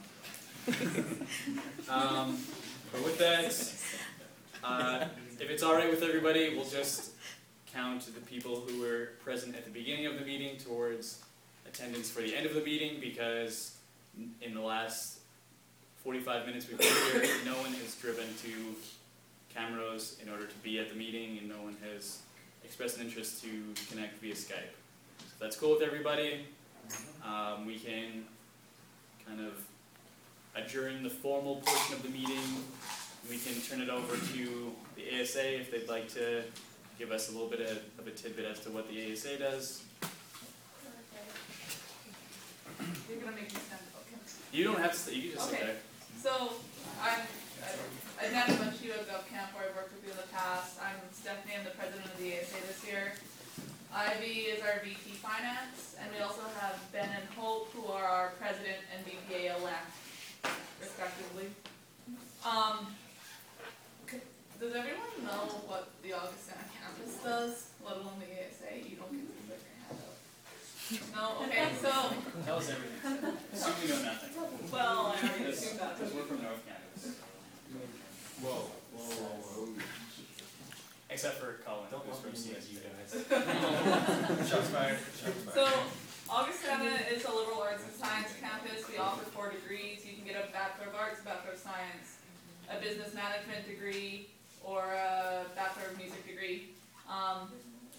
Um, but with that, uh, if it's alright with everybody, we'll just count the people who were present at the beginning of the meeting towards attendance for the end of the meeting, because in the last forty-five minutes we've been here, no one has driven to Camrose in order to be at the meeting, and no one has expressed an interest to connect via Skype. So if that's cool with everybody, um, we can kind of adjourn the formal portion of the meeting. We can turn it over to the A S A if they'd like to give us a little bit of, of a tidbit as to what the A S A does. You're gonna make me stand up, okay? You don't have to stay, you can just sit Okay. there. So, I'm, I, I met a bunch of you at GovCamp where I've worked with you in the past. I'm Stephanie, I'm the president of the A S A this year. Ivy is our V P Finance, and we also have Ben and Hope, who are our president and V P A elect, respectively. Um, c- does everyone know what the Augustana campus does, let alone the A S A? You don't get to put your hand up. No? Okay, so, Tell us everything. Assume we know nothing. well, I already assumed that. Because we're from North Campus. Whoa, whoa, whoa, whoa. Except for Colin, who's from C S U. Shots fired. Shots fired. So, Augustana is a liberal arts and science campus. We offer four degrees. You can get a Bachelor of Arts, a Bachelor of Science, a Business Management degree, or a Bachelor of Music degree. Um,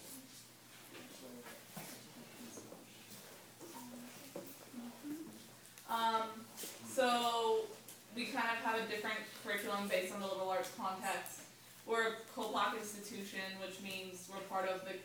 um, so, we kind of have a different curriculum based on the liberal arts context. We're a co-block institution, which means we're part of the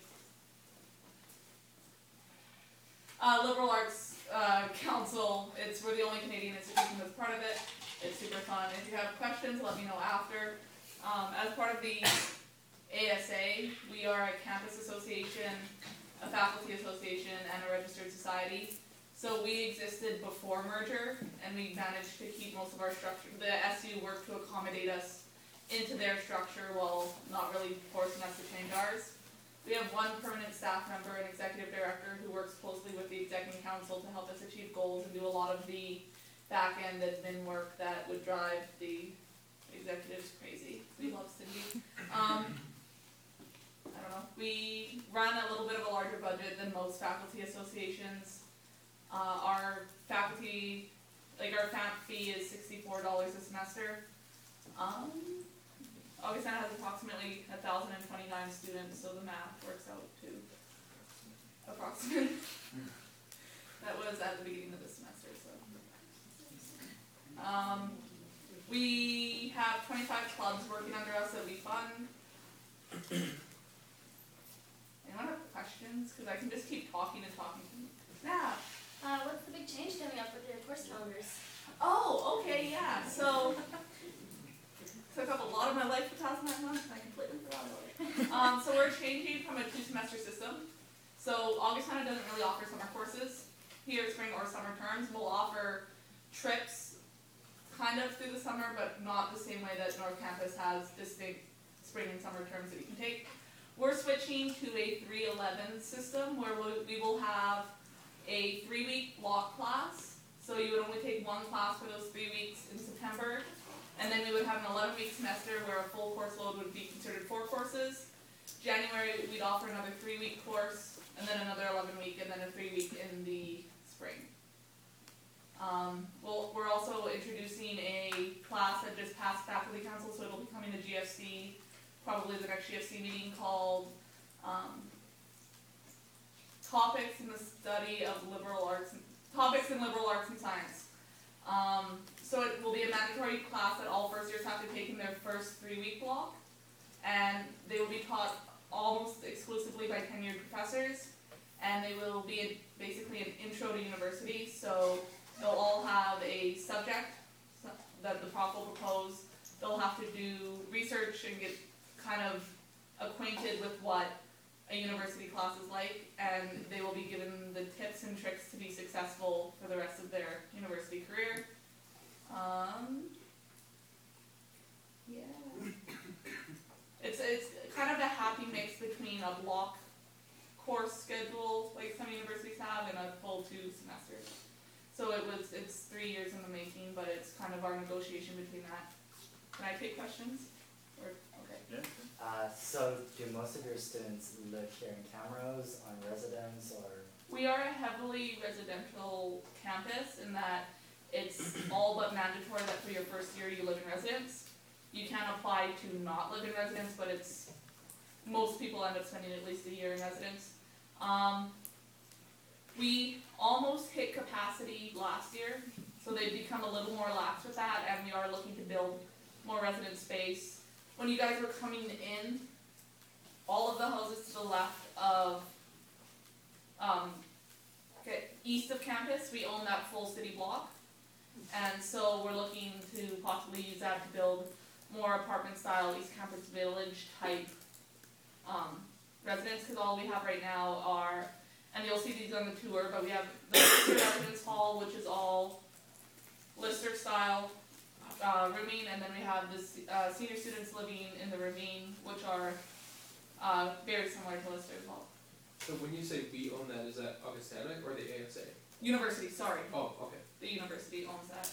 Uh, Liberal Arts uh, Council. It's we're the only Canadian institution that's part of it. It's super fun. If you have questions, let me know after. Um, as part of the A S A, we are a campus association, a faculty association, and a registered society. So we existed before merger, and we managed to keep most of our structure. The S U worked to accommodate us into their structure while not really forcing us to change ours. We have one permanent staff member, an executive director, who works closely with the executive council to help us achieve goals and do a lot of the back-end admin work that would drive the executives crazy. We love Cindy. Um, I don't know. We run a little bit of a larger budget than most faculty associations. Uh, our faculty, like our F A M fee is sixty-four dollars a semester. Um, Augustana has approximately one thousand twenty-nine students, so the math works out to approximately. That was at the beginning of the semester, so. Um, we have twenty-five clubs working under us that we fund. Anyone have questions? Because I can just keep talking and talking. Yeah. Uh, what's the big change coming up with your course calendars? Oh, okay, yeah. So took up a lot of my life for thousand nine months, and I completely forgot about it. Um, so we're changing from a two-semester system. So Augustana doesn't really offer summer courses here, spring or summer terms. We'll offer trips kind of through the summer, but not the same way that North Campus has distinct spring and summer terms that you can take. We're switching to a three eleven system where we will have a three-week block class. So you would only take one class for those three weeks in September. And then we would have an eleven-week semester where a full course load would be considered four courses. January, we'd offer another three-week course, and then another eleven-week, and then a three-week in the spring. Um, we'll, we're also introducing a class that just passed faculty council, so it'll be coming to G F C, probably the next G F C meeting, called um, Topics in the Study of Liberal Arts, Topics in Liberal Arts and Science. Um, so it will be a mandatory class that all first years have to take in their first three-week block, and they will be taught almost exclusively by tenured professors, and they will be a, basically an intro to university. So they'll all have a subject that the prof will propose. They'll have to do research and get kind of acquainted with what a university class is like, and they will be given the tips and tricks to be successful for the rest of their university career. Um, yeah. It's, it's kind of a happy mix between a block course schedule, like some universities have, and a full two semesters. So it was, it's three years in the making, but it's kind of our negotiation between that. Can I take questions? Or, okay. Yeah. Uh, so do most of your students live here in Camrose, on residence, or? We are a heavily residential campus in that it's all but mandatory that for your first year you live in residence. You can apply to not live in residence, but it's, most people end up spending at least a year in residence. Um, we almost hit capacity last year, so they've become a little more lax with that, and we are looking to build more resident space. When you guys were coming in, all of the houses to the left of, um, okay, east of campus, we own that full city block. And so we're looking to possibly use that to build more apartment style East Campus Village type um, residents, because all we have right now are, and you'll see these on the tour, but we have the Lister Residence Hall, which is all Lister style uh, rooming, and then we have this uh, senior students living in the ravine, which are uh, very similar to Lister as well. So when you say we own that, is that Augustana or the A S A? University, sorry. Oh, okay. The university owns that.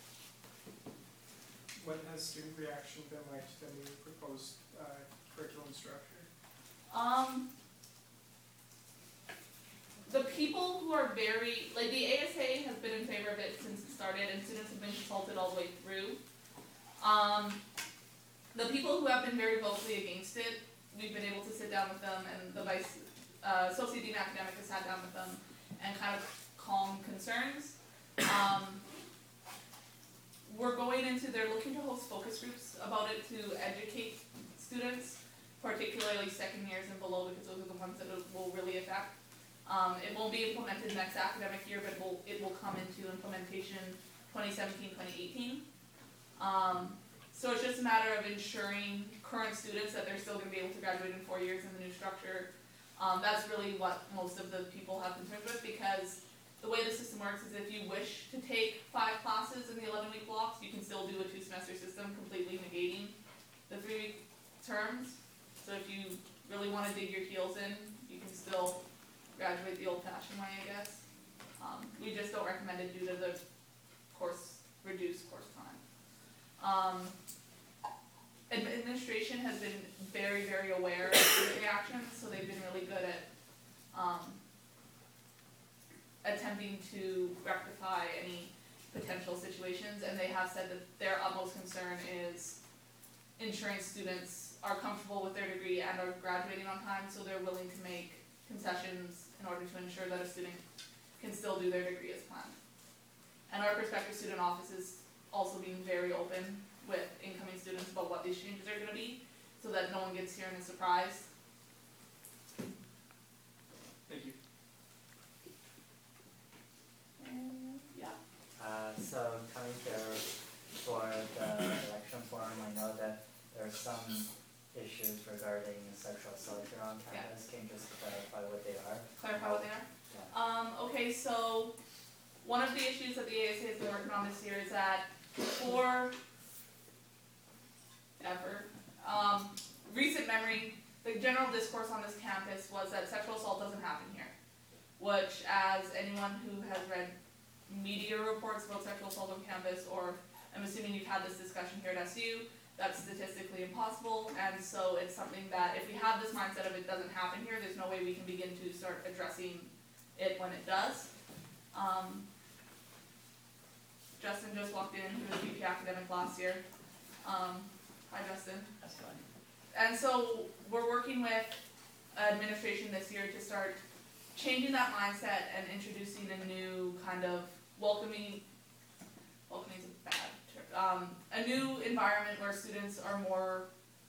What has student reaction been like to the new proposed uh, curriculum structure? Um, the people who are very, like the A S A has been in favor of it since it started, and students have been consulted all the way through. Um, the people who have been very vocally against it, we've been able to sit down with them, and the vice, uh, Associate Dean Academic has sat down with them and kind of calm concerns. Um, we're going into, they're looking to host focus groups about it to educate students, particularly second years and below, because those are the ones that it will really affect. Um, it won't be implemented next academic year, but it will, it will come into implementation twenty seventeen, twenty eighteen. Um, so it's just a matter of ensuring current students that they're still going to be able to graduate in four years in the new structure. Um, that's really what most of the people have concerns with, because the way the system works is if you wish to take five classes in the eleven week blocks, you can still do a two semester system, completely negating the three week terms. So if you really wanna dig your heels in, you can still graduate the old fashioned way, I guess. Um, we just don't recommend it due to the course, reduced course time. Um, administration has been very, very aware of the reactions, so they've been really good at, um, attempting to rectify any potential situations, and they have said that their utmost concern is ensuring students are comfortable with their degree and are graduating on time, so they're willing to make concessions in order to ensure that a student can still do their degree as planned. And our prospective student office is also being very open with incoming students about what these changes are gonna be, so that no one gets here and is surprised. Thank you. And, yeah. Uh, so coming here for the election forum, I know that there are some issues regarding sexual assault here on campus. Can you just clarify what they are? Clarify what they are? Yeah. Um, okay, so one of the issues that the A S A has been working on this year is that for ever, um, recent memory, the general discourse on this campus was that sexual assault doesn't happen here. Which, as anyone who has read media reports about sexual assault on campus, or I'm assuming you've had this discussion here at S U, that's statistically impossible, and so it's something that if we have this mindset of it doesn't happen here, there's no way we can begin to start addressing it when it does. Um, Justin just walked in, he was V P academic last year. Um, hi Justin. That's fine. And so we're working with administration this year to start changing that mindset and introducing a new kind of welcoming, welcoming is a bad term, um, a new environment where students are more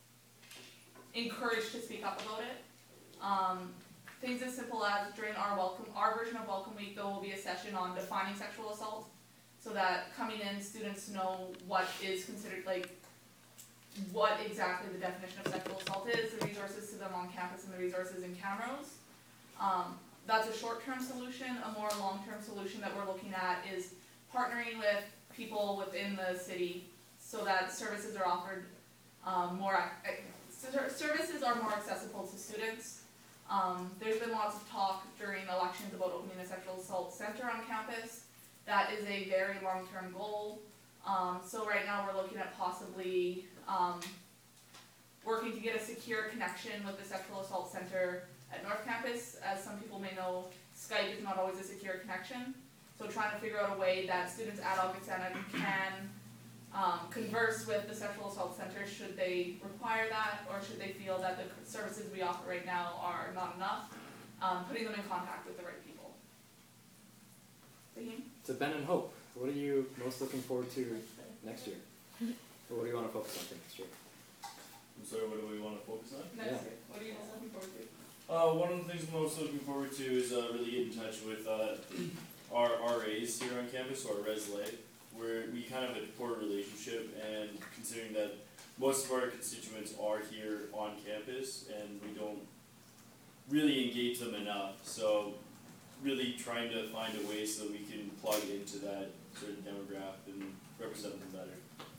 encouraged to speak up about it. Um, things as simple as during our welcome, our version of Welcome Week, there will be a session on defining sexual assault, so that coming in, students know what is considered, like, what exactly the definition of sexual assault is, the resources to them on campus and the resources in Camrose. Um, that's a short-term solution. A more long-term solution that we're looking at is partnering with people within the city so that services are offered um, more, uh, services are more accessible to students. Um, there's been lots of talk during elections about opening a sexual assault center on campus. That is a very long-term goal. Um, so right now we're looking at possibly um, working to get a secure connection with the Sexual Assault Center at North Campus. As some people may know, Skype is not always a secure connection. So trying to figure out a way that students at Augustana can um, converse with the Sexual Assault Center should they require that, or should they feel that the services we offer right now are not enough, um, putting them in contact with the right people. Fahim? So Ben and Hope, what are you most looking forward to next year? Or what do you want to focus on for next year? I'm sorry, what do we want to focus on? Next Yeah. year. What are you most looking forward to? Uh, one of the things I'm most looking forward to is uh, really getting in touch with uh, our R As here on campus, or Res Lay, where we kind of have a poor relationship, and considering that most of our constituents are here on campus and we don't really engage them enough, so really trying to find a way so that we can plug into that certain demographic and represent them better.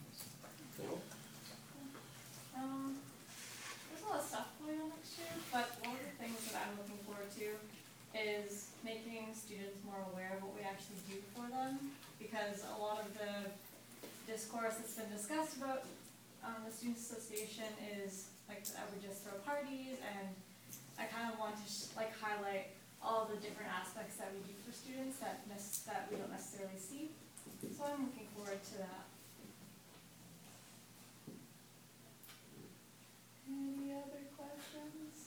Um, there's a lot of stuff going on next year, but one of the things that I'm looking forward to is making students more aware of what we actually do for them, because a lot of the discourse that's been discussed about um, the Student Association is like that we just throw parties, and I kind of want to sh like highlight all the different aspects that we do for students that that we don't necessarily see. So I'm looking forward to that. Any other questions?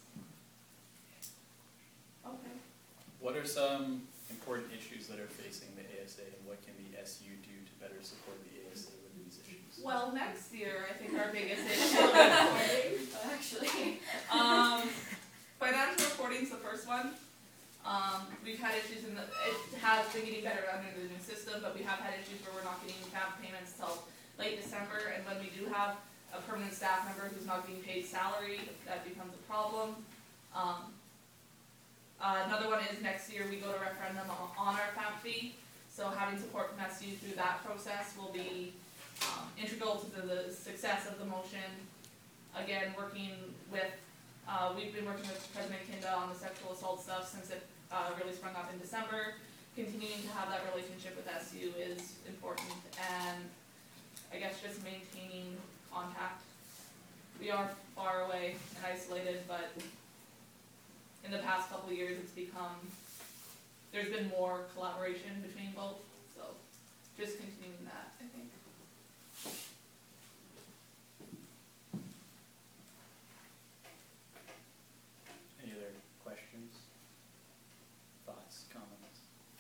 Okay. What are some important issues that are facing the A S A, and what can the S U do to better support the A S A with these issues? Well, next year, I think our biggest issue Actually. um, financial reporting is the first one. Um, we've had issues in the, it has been getting better under the new system, but we have had issues where we're not getting camp payments till late December, and when we do have a permanent staff member who's not being paid salary, that becomes a problem. Um, Uh, another one is next year we go to referendum on, on our F A P fee. So having support from S U through that process will be um, integral to the, the success of the motion. Again, working with, uh, we've been working with President Kinda on the sexual assault stuff since it uh, really sprung up in December. Continuing to have that relationship with S U is important, and I guess just maintaining contact. We are far away and isolated, but in the past couple of years it's become, there's been more collaboration between both, so just continuing that, I think. Any other questions, thoughts, comments?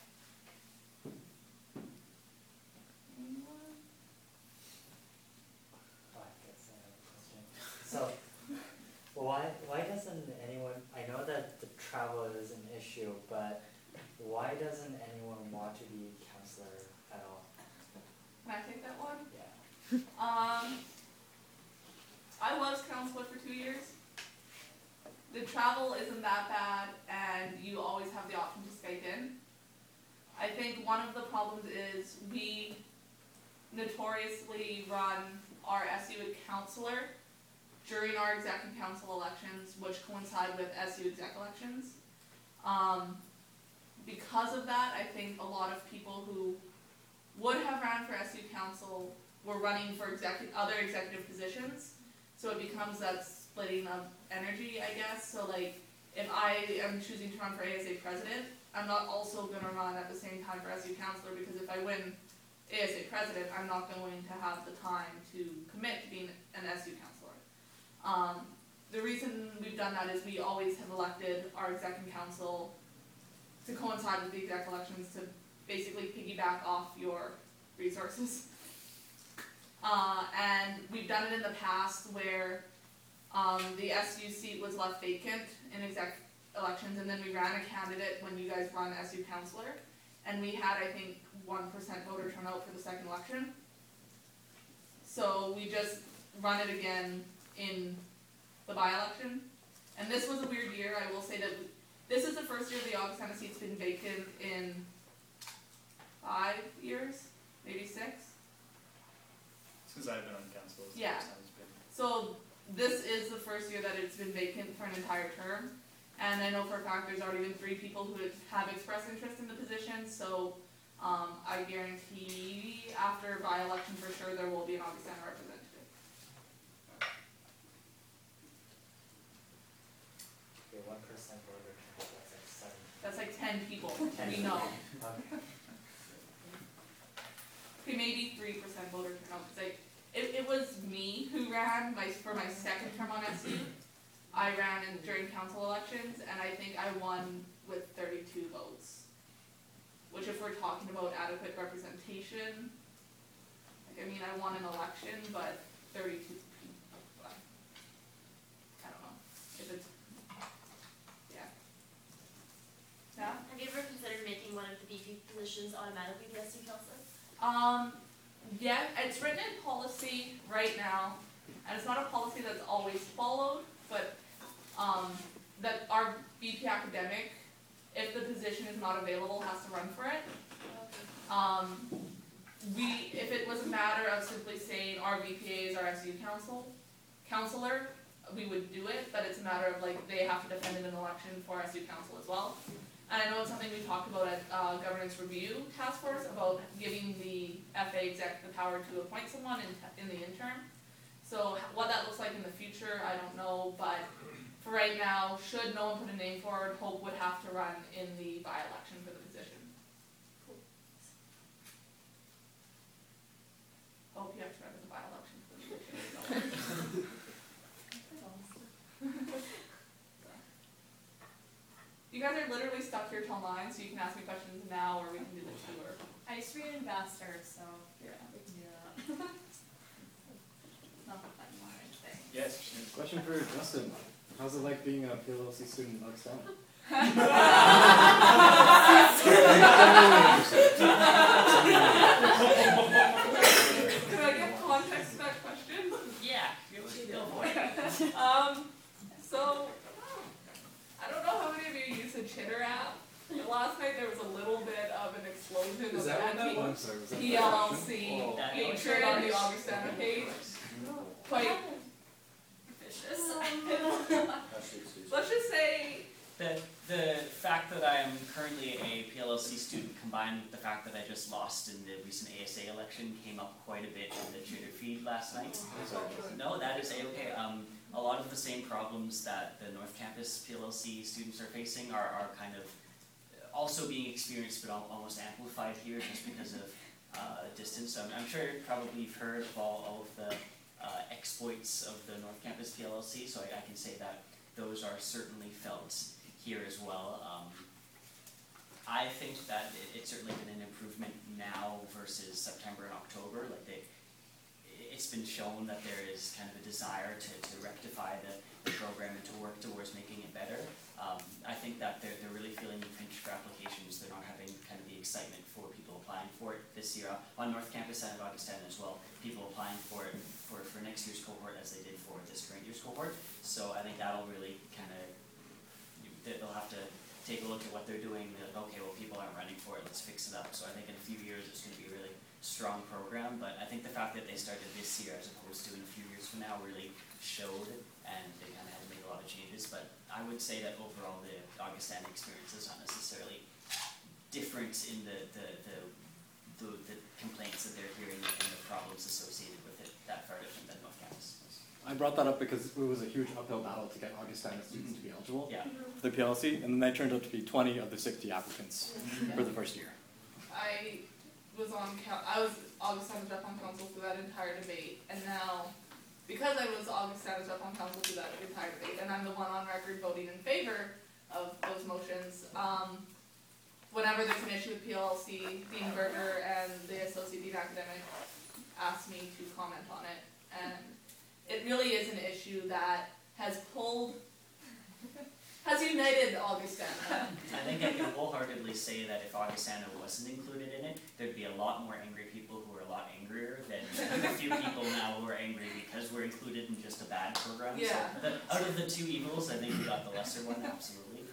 Oh, I guess I have a question. So, why, why doesn't anyone, I know that the travel is an issue, but why doesn't anyone want to be a counselor at all? Can I take that one? Yeah. Um, I was counselor for two years. The travel isn't that bad, and you always have the option to Skype in. I think one of the problems is we notoriously run our S U counselor during our exec and council elections, which coincide with S U exec elections. Um, because of that, I think a lot of people who would have ran for S U council were running for execu- other executive positions. So it becomes that splitting of energy, I guess. So like, if I am choosing to run for A S A president, I'm not also gonna run at the same time for S U councilor, because if I win A S A president, I'm not going to have the time to commit to being an S U councilor. Um, the reason we've done that is we always have elected our exec and council to coincide with the exec elections to basically piggyback off your resources. Uh, and we've done it in the past where um, the S U seat was left vacant in exec elections, and then we ran a candidate when you guys run S U councilor, and we had, I think, one percent voter turnout for the second election. So we just run it again in the by-election. And this was a weird year. I will say that this is the first year the Augustana seat's been vacant in five years, maybe six. Since I've been on council, it's the Yeah. first time it's been. So this is the first year that it's been vacant for an entire term. And I know for a fact there's already been three people who have expressed interest in the position, so um, I guarantee after by-election for sure there will be an Augustana representative. Okay, one percent voter turnout, that's like seven. That's like ten people, ten we know. Okay. Okay, maybe three percent voter turnout, cause like, it, it was me who ran my, for my second term on S U. I ran in, during council elections, and I think I won with thirty-two votes. Which if we're talking about adequate representation, like, I mean, I won an election, but thirty-two people, but, I don't know, if it's, yeah. Yeah? Have you ever considered making one of the V P positions automatically the S U councilor? Um, yeah, it's written in policy right now, and it's not a policy that's always followed, but, um, that our V P academic, if the position is not available, has to run for it. Um, we, if it was a matter of simply saying our V P A is our S U council, counselor, we would do it, but it's a matter of like, they have to defend in an election for S U council as well. And I know it's something we talked about at uh, governance review task force about giving the F A exec the power to appoint someone in, in the interim. So what that looks like in the future, I don't know, but for right now, should no one put a name forward, Hope would have to run in the by-election for the position. Cool. Hope you have to run in the by-election for the position. You guys are literally stuck here till nine, so you can ask me questions now, or we can do the tour. I used to read Ambassador, so Yeah. yeah. Not that I'm more anything. Yes. Question for Justin. How's it like being a P L L C student in Augustana? Can I get context to that question? Yeah. Go for it. Um, so, I don't know how many of you use Achieve Chitter app. And last night there was a little bit of an explosion Is of that what that anti was? Sorry, was that P L L C Oh. hatred on the Augustana page. Quite vicious. Let's just say The, the fact that I am currently a P L L C student combined with the fact that I just lost in the recent A S A election came up quite a bit in the Twitter feed last night. No, that is A-okay. Um, a lot of the same problems that the North Campus P L L C students are facing are, are kind of also being experienced but al- almost amplified here just because of uh, distance. So I'm, I'm sure probably you've heard of all, all of the uh, exploits of the North Campus P L L C, so I, I can say that those are certainly felt here as well. Um, I think that it, it's certainly been an improvement now versus September and October. Like they, it's been shown that there is kind of a desire to, to rectify the, the program and to work towards making it better. Um, I think that they're, they're really feeling the pinch for applications. They're not having kind of the excitement for people applying for it this year. On North Campus and at Augustana as well, people applying for it for, for next year's cohort as they did for this current year's cohort. So I think that'll really kind of, they'll have to take a look at what they're doing. They're like, okay, well, people aren't running for it, let's fix it up. So I think in a few years it's going to be a really strong program, but I think the fact that they started this year as opposed to in a few years from now really showed, and they kind of had to make a lot of changes. But I would say that overall the Augustana experience is not necessarily different in the, the, the, the, the complaints that they're hearing and the problems associated with it that far different than North Campus. I brought that up because it was a huge uphill battle to get Augustana students to be eligible Yeah. for the P L L C, and then they turned out to be twenty of the sixty applicants for the first year. I was on coun- I was Augustana's rep on council through that entire debate, and now because I was Augustana's rep on council through that entire debate, and I'm the one on record voting in favor of those motions. Um, whenever there's an issue with P L L C, Dean Berger and the Associate Dean Academic asked me to comment on it, and it really is an issue that has pulled, has united Augustana. I think I can wholeheartedly say that if Augustana wasn't included in it, there'd be a lot more angry people who are a lot angrier than the few people now who are angry because we're included in just a bad program. Yeah. So the, out of the two evils, I think we got the lesser one, absolutely.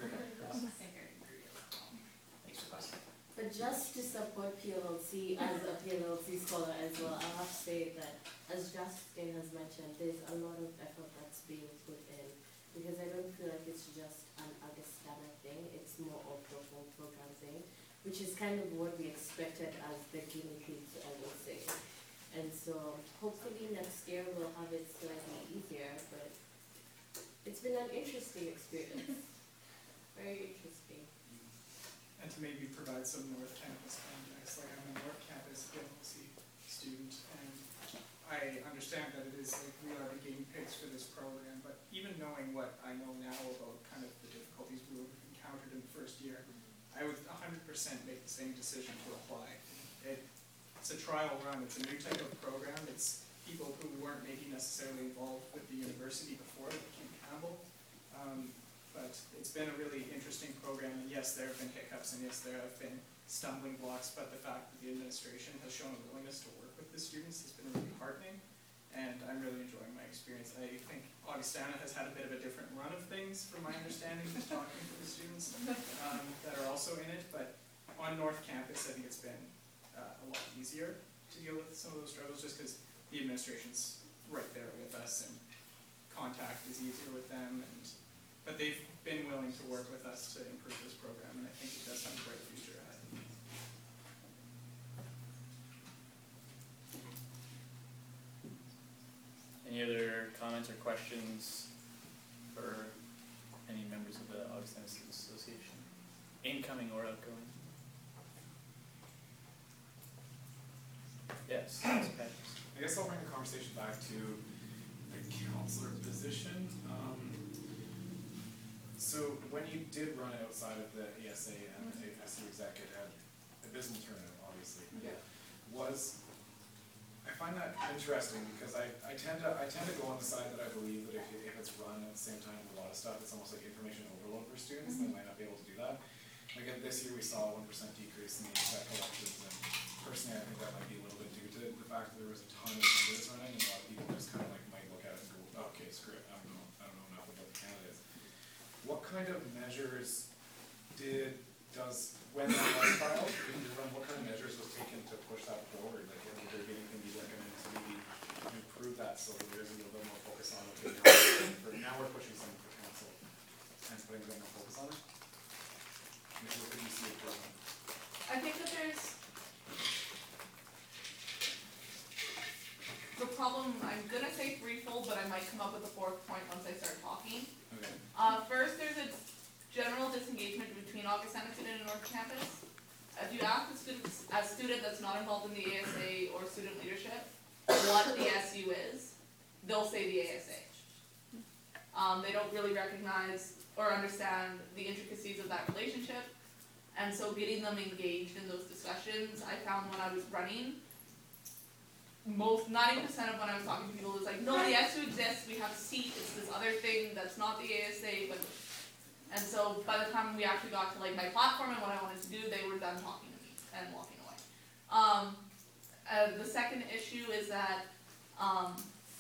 Thanks for question. But just to support P L L C as a P L L C scholar as well, I have to say that, as Justin has mentioned, there's a lot of effort that's being put in, because I don't feel like it's just an Augustana thing, it's more of the whole program thing, which is kind of what we expected as the guinea pigs, I would say. And so hopefully next year we'll have it slightly easier, but it's been an interesting experience, very interesting. And to maybe provide some North Campus context, like I'm a North Campus P L L C student, and I understand that it is like we are the guinea pigs for this program, but even knowing what I know now about kind of the difficulties we would have encountered in the first year, I would one hundred percent make the same decision to apply. It, it's a trial run, it's a new type of program, it's people who weren't maybe necessarily involved with the university before, like Kim Campbell. Um, But it's been a really interesting program, and yes, there have been hiccups, and yes, there have been stumbling blocks, but the fact that the administration has shown a willingness to work with the students has been really heartening, and I'm really enjoying my experience. I think Augustana has had a bit of a different run of things, from my understanding, from talking to the students um, that are also in it, but on North Campus, I think it's been uh, a lot easier to deal with some of those struggles, just because the administration's right there with us, and contact is easier with them, and but they've been willing to work with us to improve this program, and I think it does have a bright future ahead. Any other comments or questions for any members of the Augustana Students Association, incoming or outgoing? Yes, Mister Patrick. I guess I'll bring the conversation back to the counselor position. Um, so when you did run it outside of the A S A and the S U exec, it had abysmal turnout, obviously. Yeah. Was, I find that interesting because I, I tend to I tend to go on the side that I believe that if, if it's run at the same time with a lot of stuff, it's almost like information overload for students. Mm-hmm. They might not be able to do that. Again, this year we saw a one percent decrease in the exec collections, and personally I think that might be a little bit due to the fact that there was a ton of candidates running, and a lot of people just kind of like might look at it and go, okay, screw it, I don't know, I don't know enough about the candidates. What kind of measures did, does, when that was filed, did you run, what kind of measures was taken to push that forward? Like, would there be anything you recommend to maybe improve that so that there's a little bit more focus on it? For now we're pushing something for council and putting a bit more focus on it. Maybe what could you see improvement? I think that there's the problem, I'm gonna say threefold, but I might come up with a fourth point once I start talking. Okay. Uh, first, there's a general disengagement between Augustana student and North Campus. If you ask a student, a student that's not involved in the A S A or student leadership what the S U is, they'll say the A S A. Um, they don't really recognize or understand the intricacies of that relationship, and so getting them engaged in those discussions, I found when I was running, most, ninety percent of when I was talking to people was like, no, the S U exists, we have a seat, it's this other thing that's not the A S A, but, and so by the time we actually got to like my platform and what I wanted to do, they were done talking to me and walking away. Um, uh, the second issue is that, um,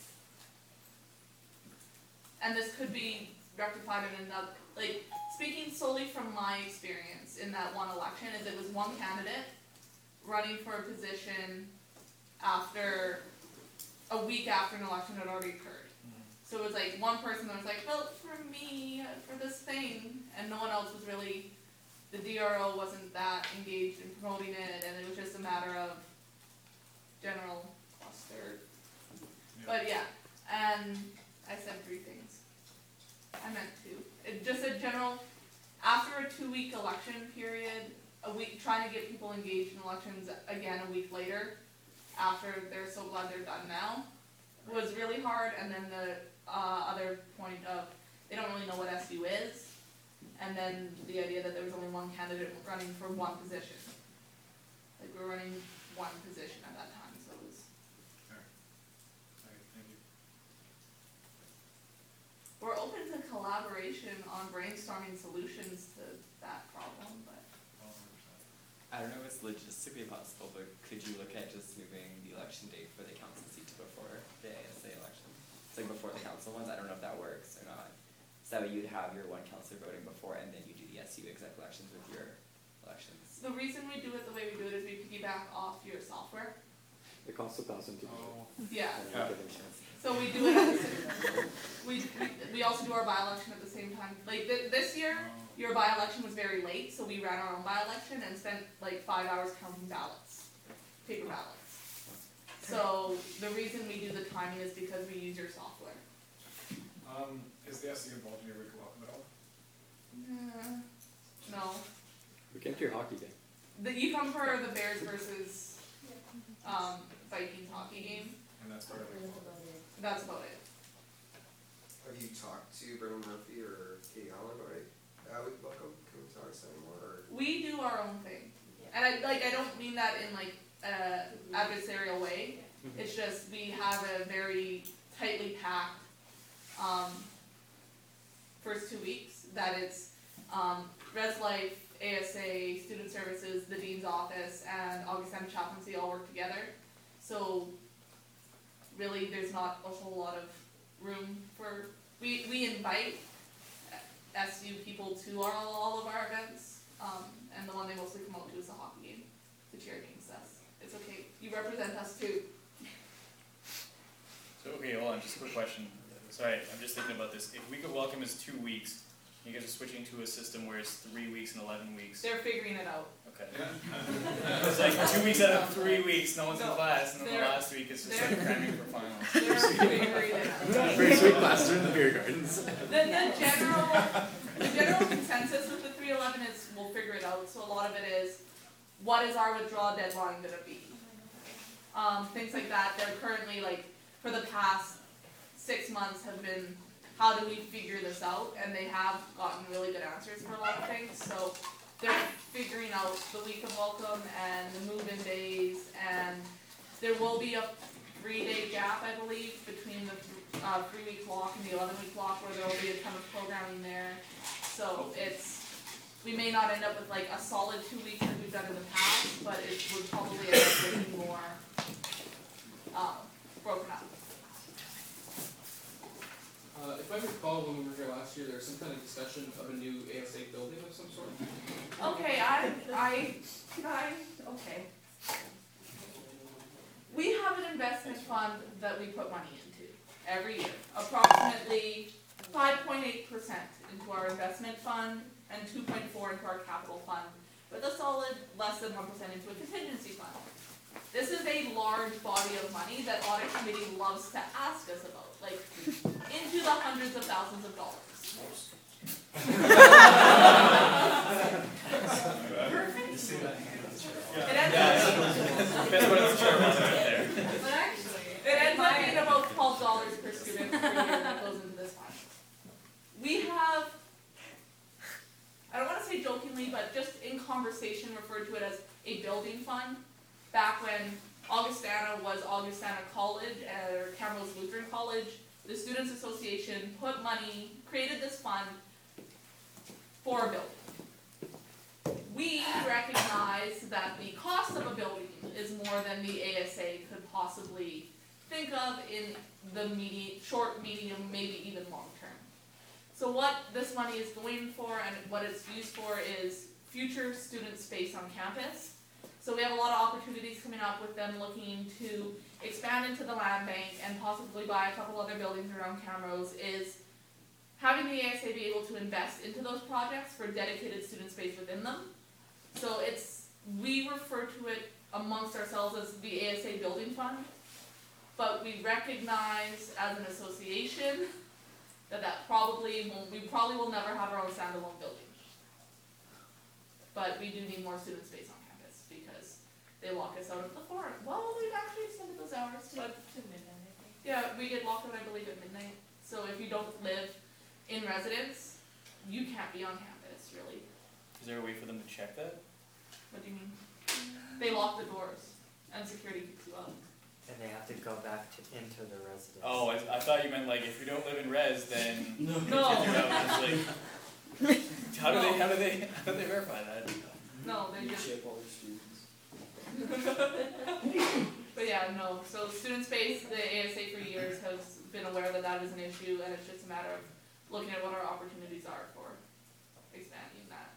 and this could be rectified in another, like, speaking solely from my experience in that one election, is it was one candidate running for a position after, a week after an election had already occurred. Mm-hmm. So it was like one person that was like, vote for me for this thing, and no one else was really, the D R O wasn't that engaged in promoting it, and it was just a matter of general cluster. Yeah. But yeah, and I said three things. I meant two. It just a general, after a two-week election period, a week, trying to get people engaged in elections again a week later, after they're so glad they're done now, was really hard. And then the uh, other point of, they don't really know what S U is, and then the idea that there was only one candidate running for one position. Like, we're running one position at that time, so it was. Alright. Alright, thank you. We're open to collaboration on brainstorming solutions to that problem, but. I don't know if it's logistically possible, but could you look at just moving the election date for the council seat to before the A S A election? It's like before the council ones, I don't know if that works or not. So you'd have your one councillor voting before, and then you do the S U exec elections with your elections. The reason we do it the way we do it is we piggyback off your software. It costs a thousand to do. Oh. Yeah. Yeah. So we do it at the same time. We, we, we also do our by-election at the same time. Like th this year, your by-election was very late, so we ran our own by-election and spent like five hours counting ballots, paper ballots. So the reason we do the timing is because we use your software. Um, is the S U involved in your week welcome at all? Uh, no. We came to your hockey game. The, you come for the Bears versus um, Vikings hockey game. And that's part of it. That's about it. Have you talked to Brendan Murphy or Katie Allen about it? Uh, week welcome, can we talk anymore? Or? We do our own thing. And I like I don't mean that in like a adversarial way. Mm-hmm. It's just we have a very tightly packed um, first two weeks that it's um, Res Life, A S A, Student Services, the Dean's Office, and Augustana Chaplaincy all work together. So really there's not a whole lot of room for, we, we invite S U people to our, all of our events, um, and the one they mostly come out to is the hockey game, the cheer King says. It's okay, you represent us too. So, okay, hold on, just a quick question. Sorry, I'm just thinking about this. If Week of Welcome is two weeks, you guys are switching to a system where it's three weeks and eleven weeks. They're figuring it out. Okay. It's like two weeks out of three weeks, no one's No, in class, and then the they're- last week it's just they're- like cramming for finals. They're figuring it out. Very sweet class in the beer gardens. The, the general, the general consensus with the three eleven is we'll figure it out. So a lot of it is, what is our withdrawal deadline gonna be? Um, things like that. They're currently like, for the past six months have been, how do we figure this out? And they have gotten really good answers for a lot of things. So they're figuring out the week of welcome and the move-in days, and there will be a three-day gap, I believe, between the uh, three-week block and the eleven-week block, where there will be a ton of programming there. So it's, we may not end up with like a solid two weeks like we've done in the past, but it would probably end up looking more um, broken up. Uh, if if I recall, when we were here last year, there was some kind of discussion of a new A S A building of some sort. Okay, I, I, can I, okay. We have an investment fund that we put money into every year, approximately five point eight percent into our investment fund and two point four into our capital fund, with a solid less than one percent into a contingency fund. This is a large body of money that audit committee loves to ask us about, like into the hundreds of thousands of dollars. It ends up But actually, it ends up being about twelve dollars per student per year that goes into this fund. We have, I don't want to say jokingly, but just in conversation referred to it as a building fund. Back when Augustana was Augustana College or Camrose Lutheran College, the Students Association put money, created this fund for a building. We recognize that the cost of a building is more than the A S A could possibly think of in the medi- short, medium, maybe even long term. So what this money is going for and what it's used for is future student space on campus. So we have a lot of opportunities coming up with them looking to expand into the land bank and possibly buy a couple other buildings around Camrose, is having the A S A be able to invest into those projects for dedicated student space within them. So it's, we refer to it amongst ourselves as the A S A Building Fund, but we recognize as an association that that probably won't, we probably will never have our own standalone building. But we do need more student space on campus because they lock us out of the forum. Well, we've actually extended those hours, but To midnight, I think. yeah, we get locked out, I believe, at midnight. So if you don't live in residence, you can't be on campus, really. Is there a way for them to check that? What do you mean? They lock the doors and security keeps you out. And they have to go back to, into the residence. Oh, I, I thought you meant like if you don't live in res, then No. it's like, how do they how do they how do they verify that? No, they just. Check all their students. But yeah, no. So student space, the A S A for years has been aware that that is an issue, and it's just a matter of looking at what our opportunities are for expanding that.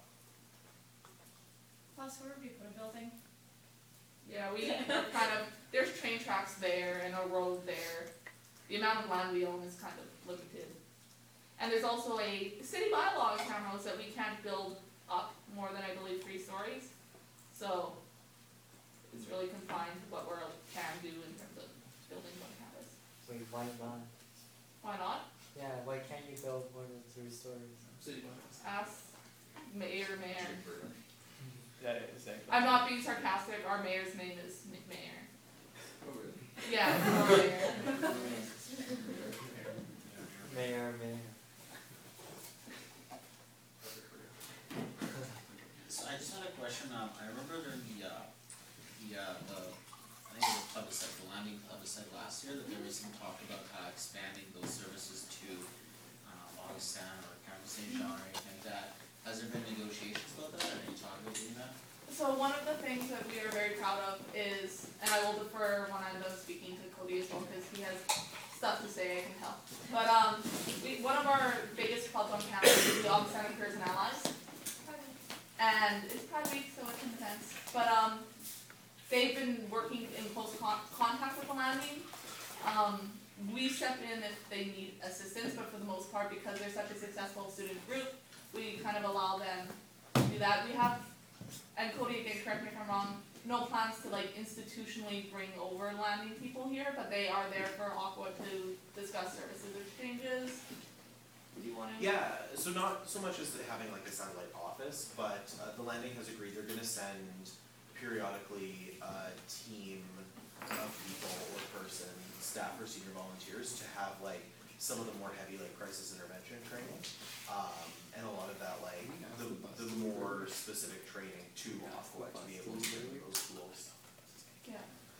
Plus, where would we put a building? Yeah, we are kind of, there's train tracks there and a road there. The amount of land we own is kind of limited. And there's also a city bylaw in Camrose that we can't build up more than, I believe, three stories. So it's really confined to what we can do in terms of buildings on campus. Wait, why not? Why not? Yeah, why can't you build more than three stories? City bylaws. Ask Mayor Mayor. That is that. I'm not being sarcastic, our mayor's name is McMayor. Oh, really? Yeah, our mayor. Mayor, mayor. So I just had a question, um, I remember during the, uh, the, uh, the, I think it was plebiscite, the landing plebiscite last year, that there was some talk about, uh, expanding those services to, um, Augustana or Camrose Saint John or anything like that. Has there been negotiations about that, or any talk about doing that? So one of the things that we are very proud of is, and I will defer when I'm done speaking to Cody as well, because he has stuff to say, I can tell. But, um, we, one of our biggest clubs on campus is the Augustana Peers and Allies. And it's Pride Week, so it's intense. But, um, they've been working in close con- contact with the landing. Um, we step in if they need assistance, but for the most part, because they're such a successful student group, we kind of allow them to do that. We have, and Cody, again, correct me if I'm wrong, no plans to like institutionally bring over landing people here, but they are there for Aqua to discuss services exchanges. Do you want to? Yeah, so not so much as having like a satellite office, but uh, the landing has agreed they're gonna send periodically a team of people or person, staff or senior volunteers to have like some of the more heavy like crisis intervention training. Um, and a lot of that like the, the more specific training to Aqua to be able to do those tools. Yeah.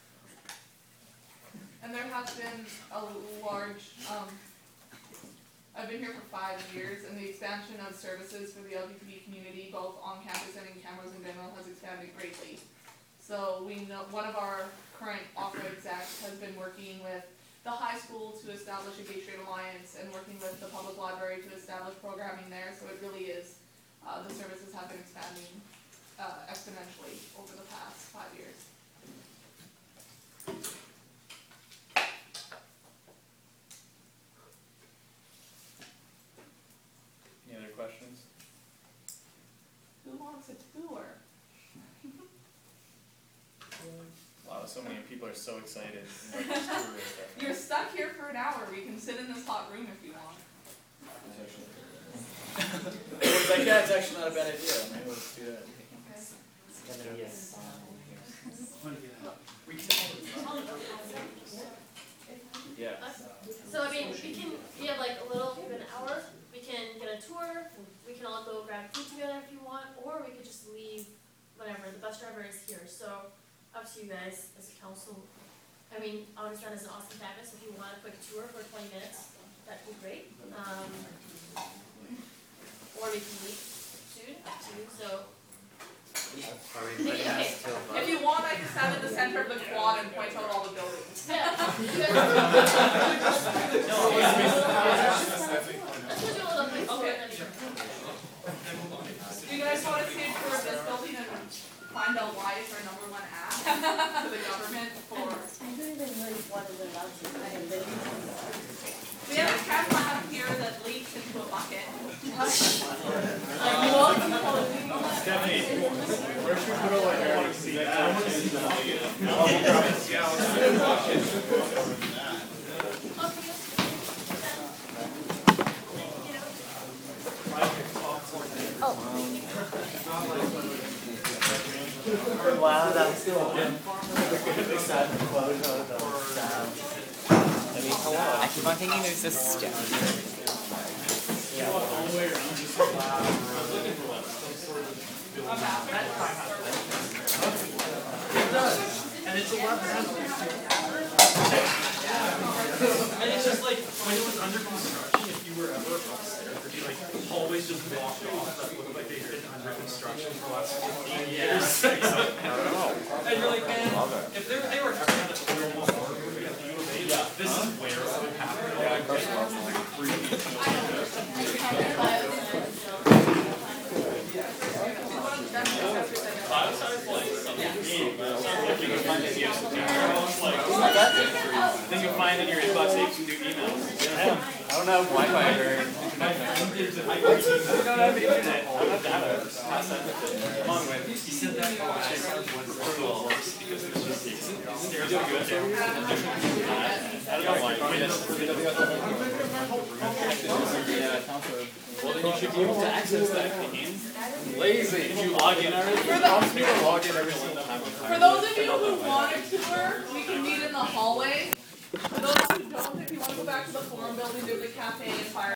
And there has been a large, um, I've been here for five years, and the expansion of services for the L G B T community, both on campus and in Camrose in general, has expanded greatly. So we know, one of our current Aqua execs has been working with the high school to establish a Gay Straight Alliance and working with the public library to establish programming there, so it really is, uh, the services have been expanding, uh, exponentially over the past five years. Any other questions? Who wants a tour? Wow, so many people are so excited about this tour and stuff. You're stuck here for an hour, we can sit in this hot room if you want. I was like, yeah, it's actually not a bad idea, maybe let's do that. It's gonna be a song Yeah. So I mean, we can, we have like a little, we have an hour, we can get a tour, we can all go grab food together if you want, or we could just leave whenever, the bus driver is here, so up to you guys as a council. I mean, Augustana is an awesome campus, if you want a quick tour for twenty minutes, that'd be great. Um, or we can leave soon, up to you, so. Are we Maybe, putting okay. us to a vote? If you want, I can stand in the center of the quad and point out all the buildings. Yeah. No, Do you guys want to stay for this building and find out why it's our number one ask to the government for? I don't even know if one is allowed to kind of live. We have a cat lab here that leaks into a bucket. Stephanie, where should we put all our hair? I want to see that. I want to see Wow, that's cool. Sad photo though, sad. I mean, hello. I keep on thinking there's this stone. Yeah. all the way around, just like that. I was looking for like some sort of building. It does, and it's a lot better. And it's just like, when it was under construction, if you were ever upstairs, there'd be like hallways just blocked off that looked like they've been under construction for the last fifteen years. I don't know. And you're like, man, if they were, they were ever gonna open one more, yeah, this is where it would happen. Yeah, I think you'll find in your inbox that you can do emails. Yeah. I don't have Wi-Fi or I don't have internet. I don't have data. Pass that with it. Come on, Win. You said that oh, because it was just stairs are good there. I don't know why. Well, then you should be able to access that. Lazy. Did you log in already? For, the, log in every single time. for those of you who want a tour, we can meet in the hallway. For those who don't, if you want to go back to the forum building, there's a cafe and fire.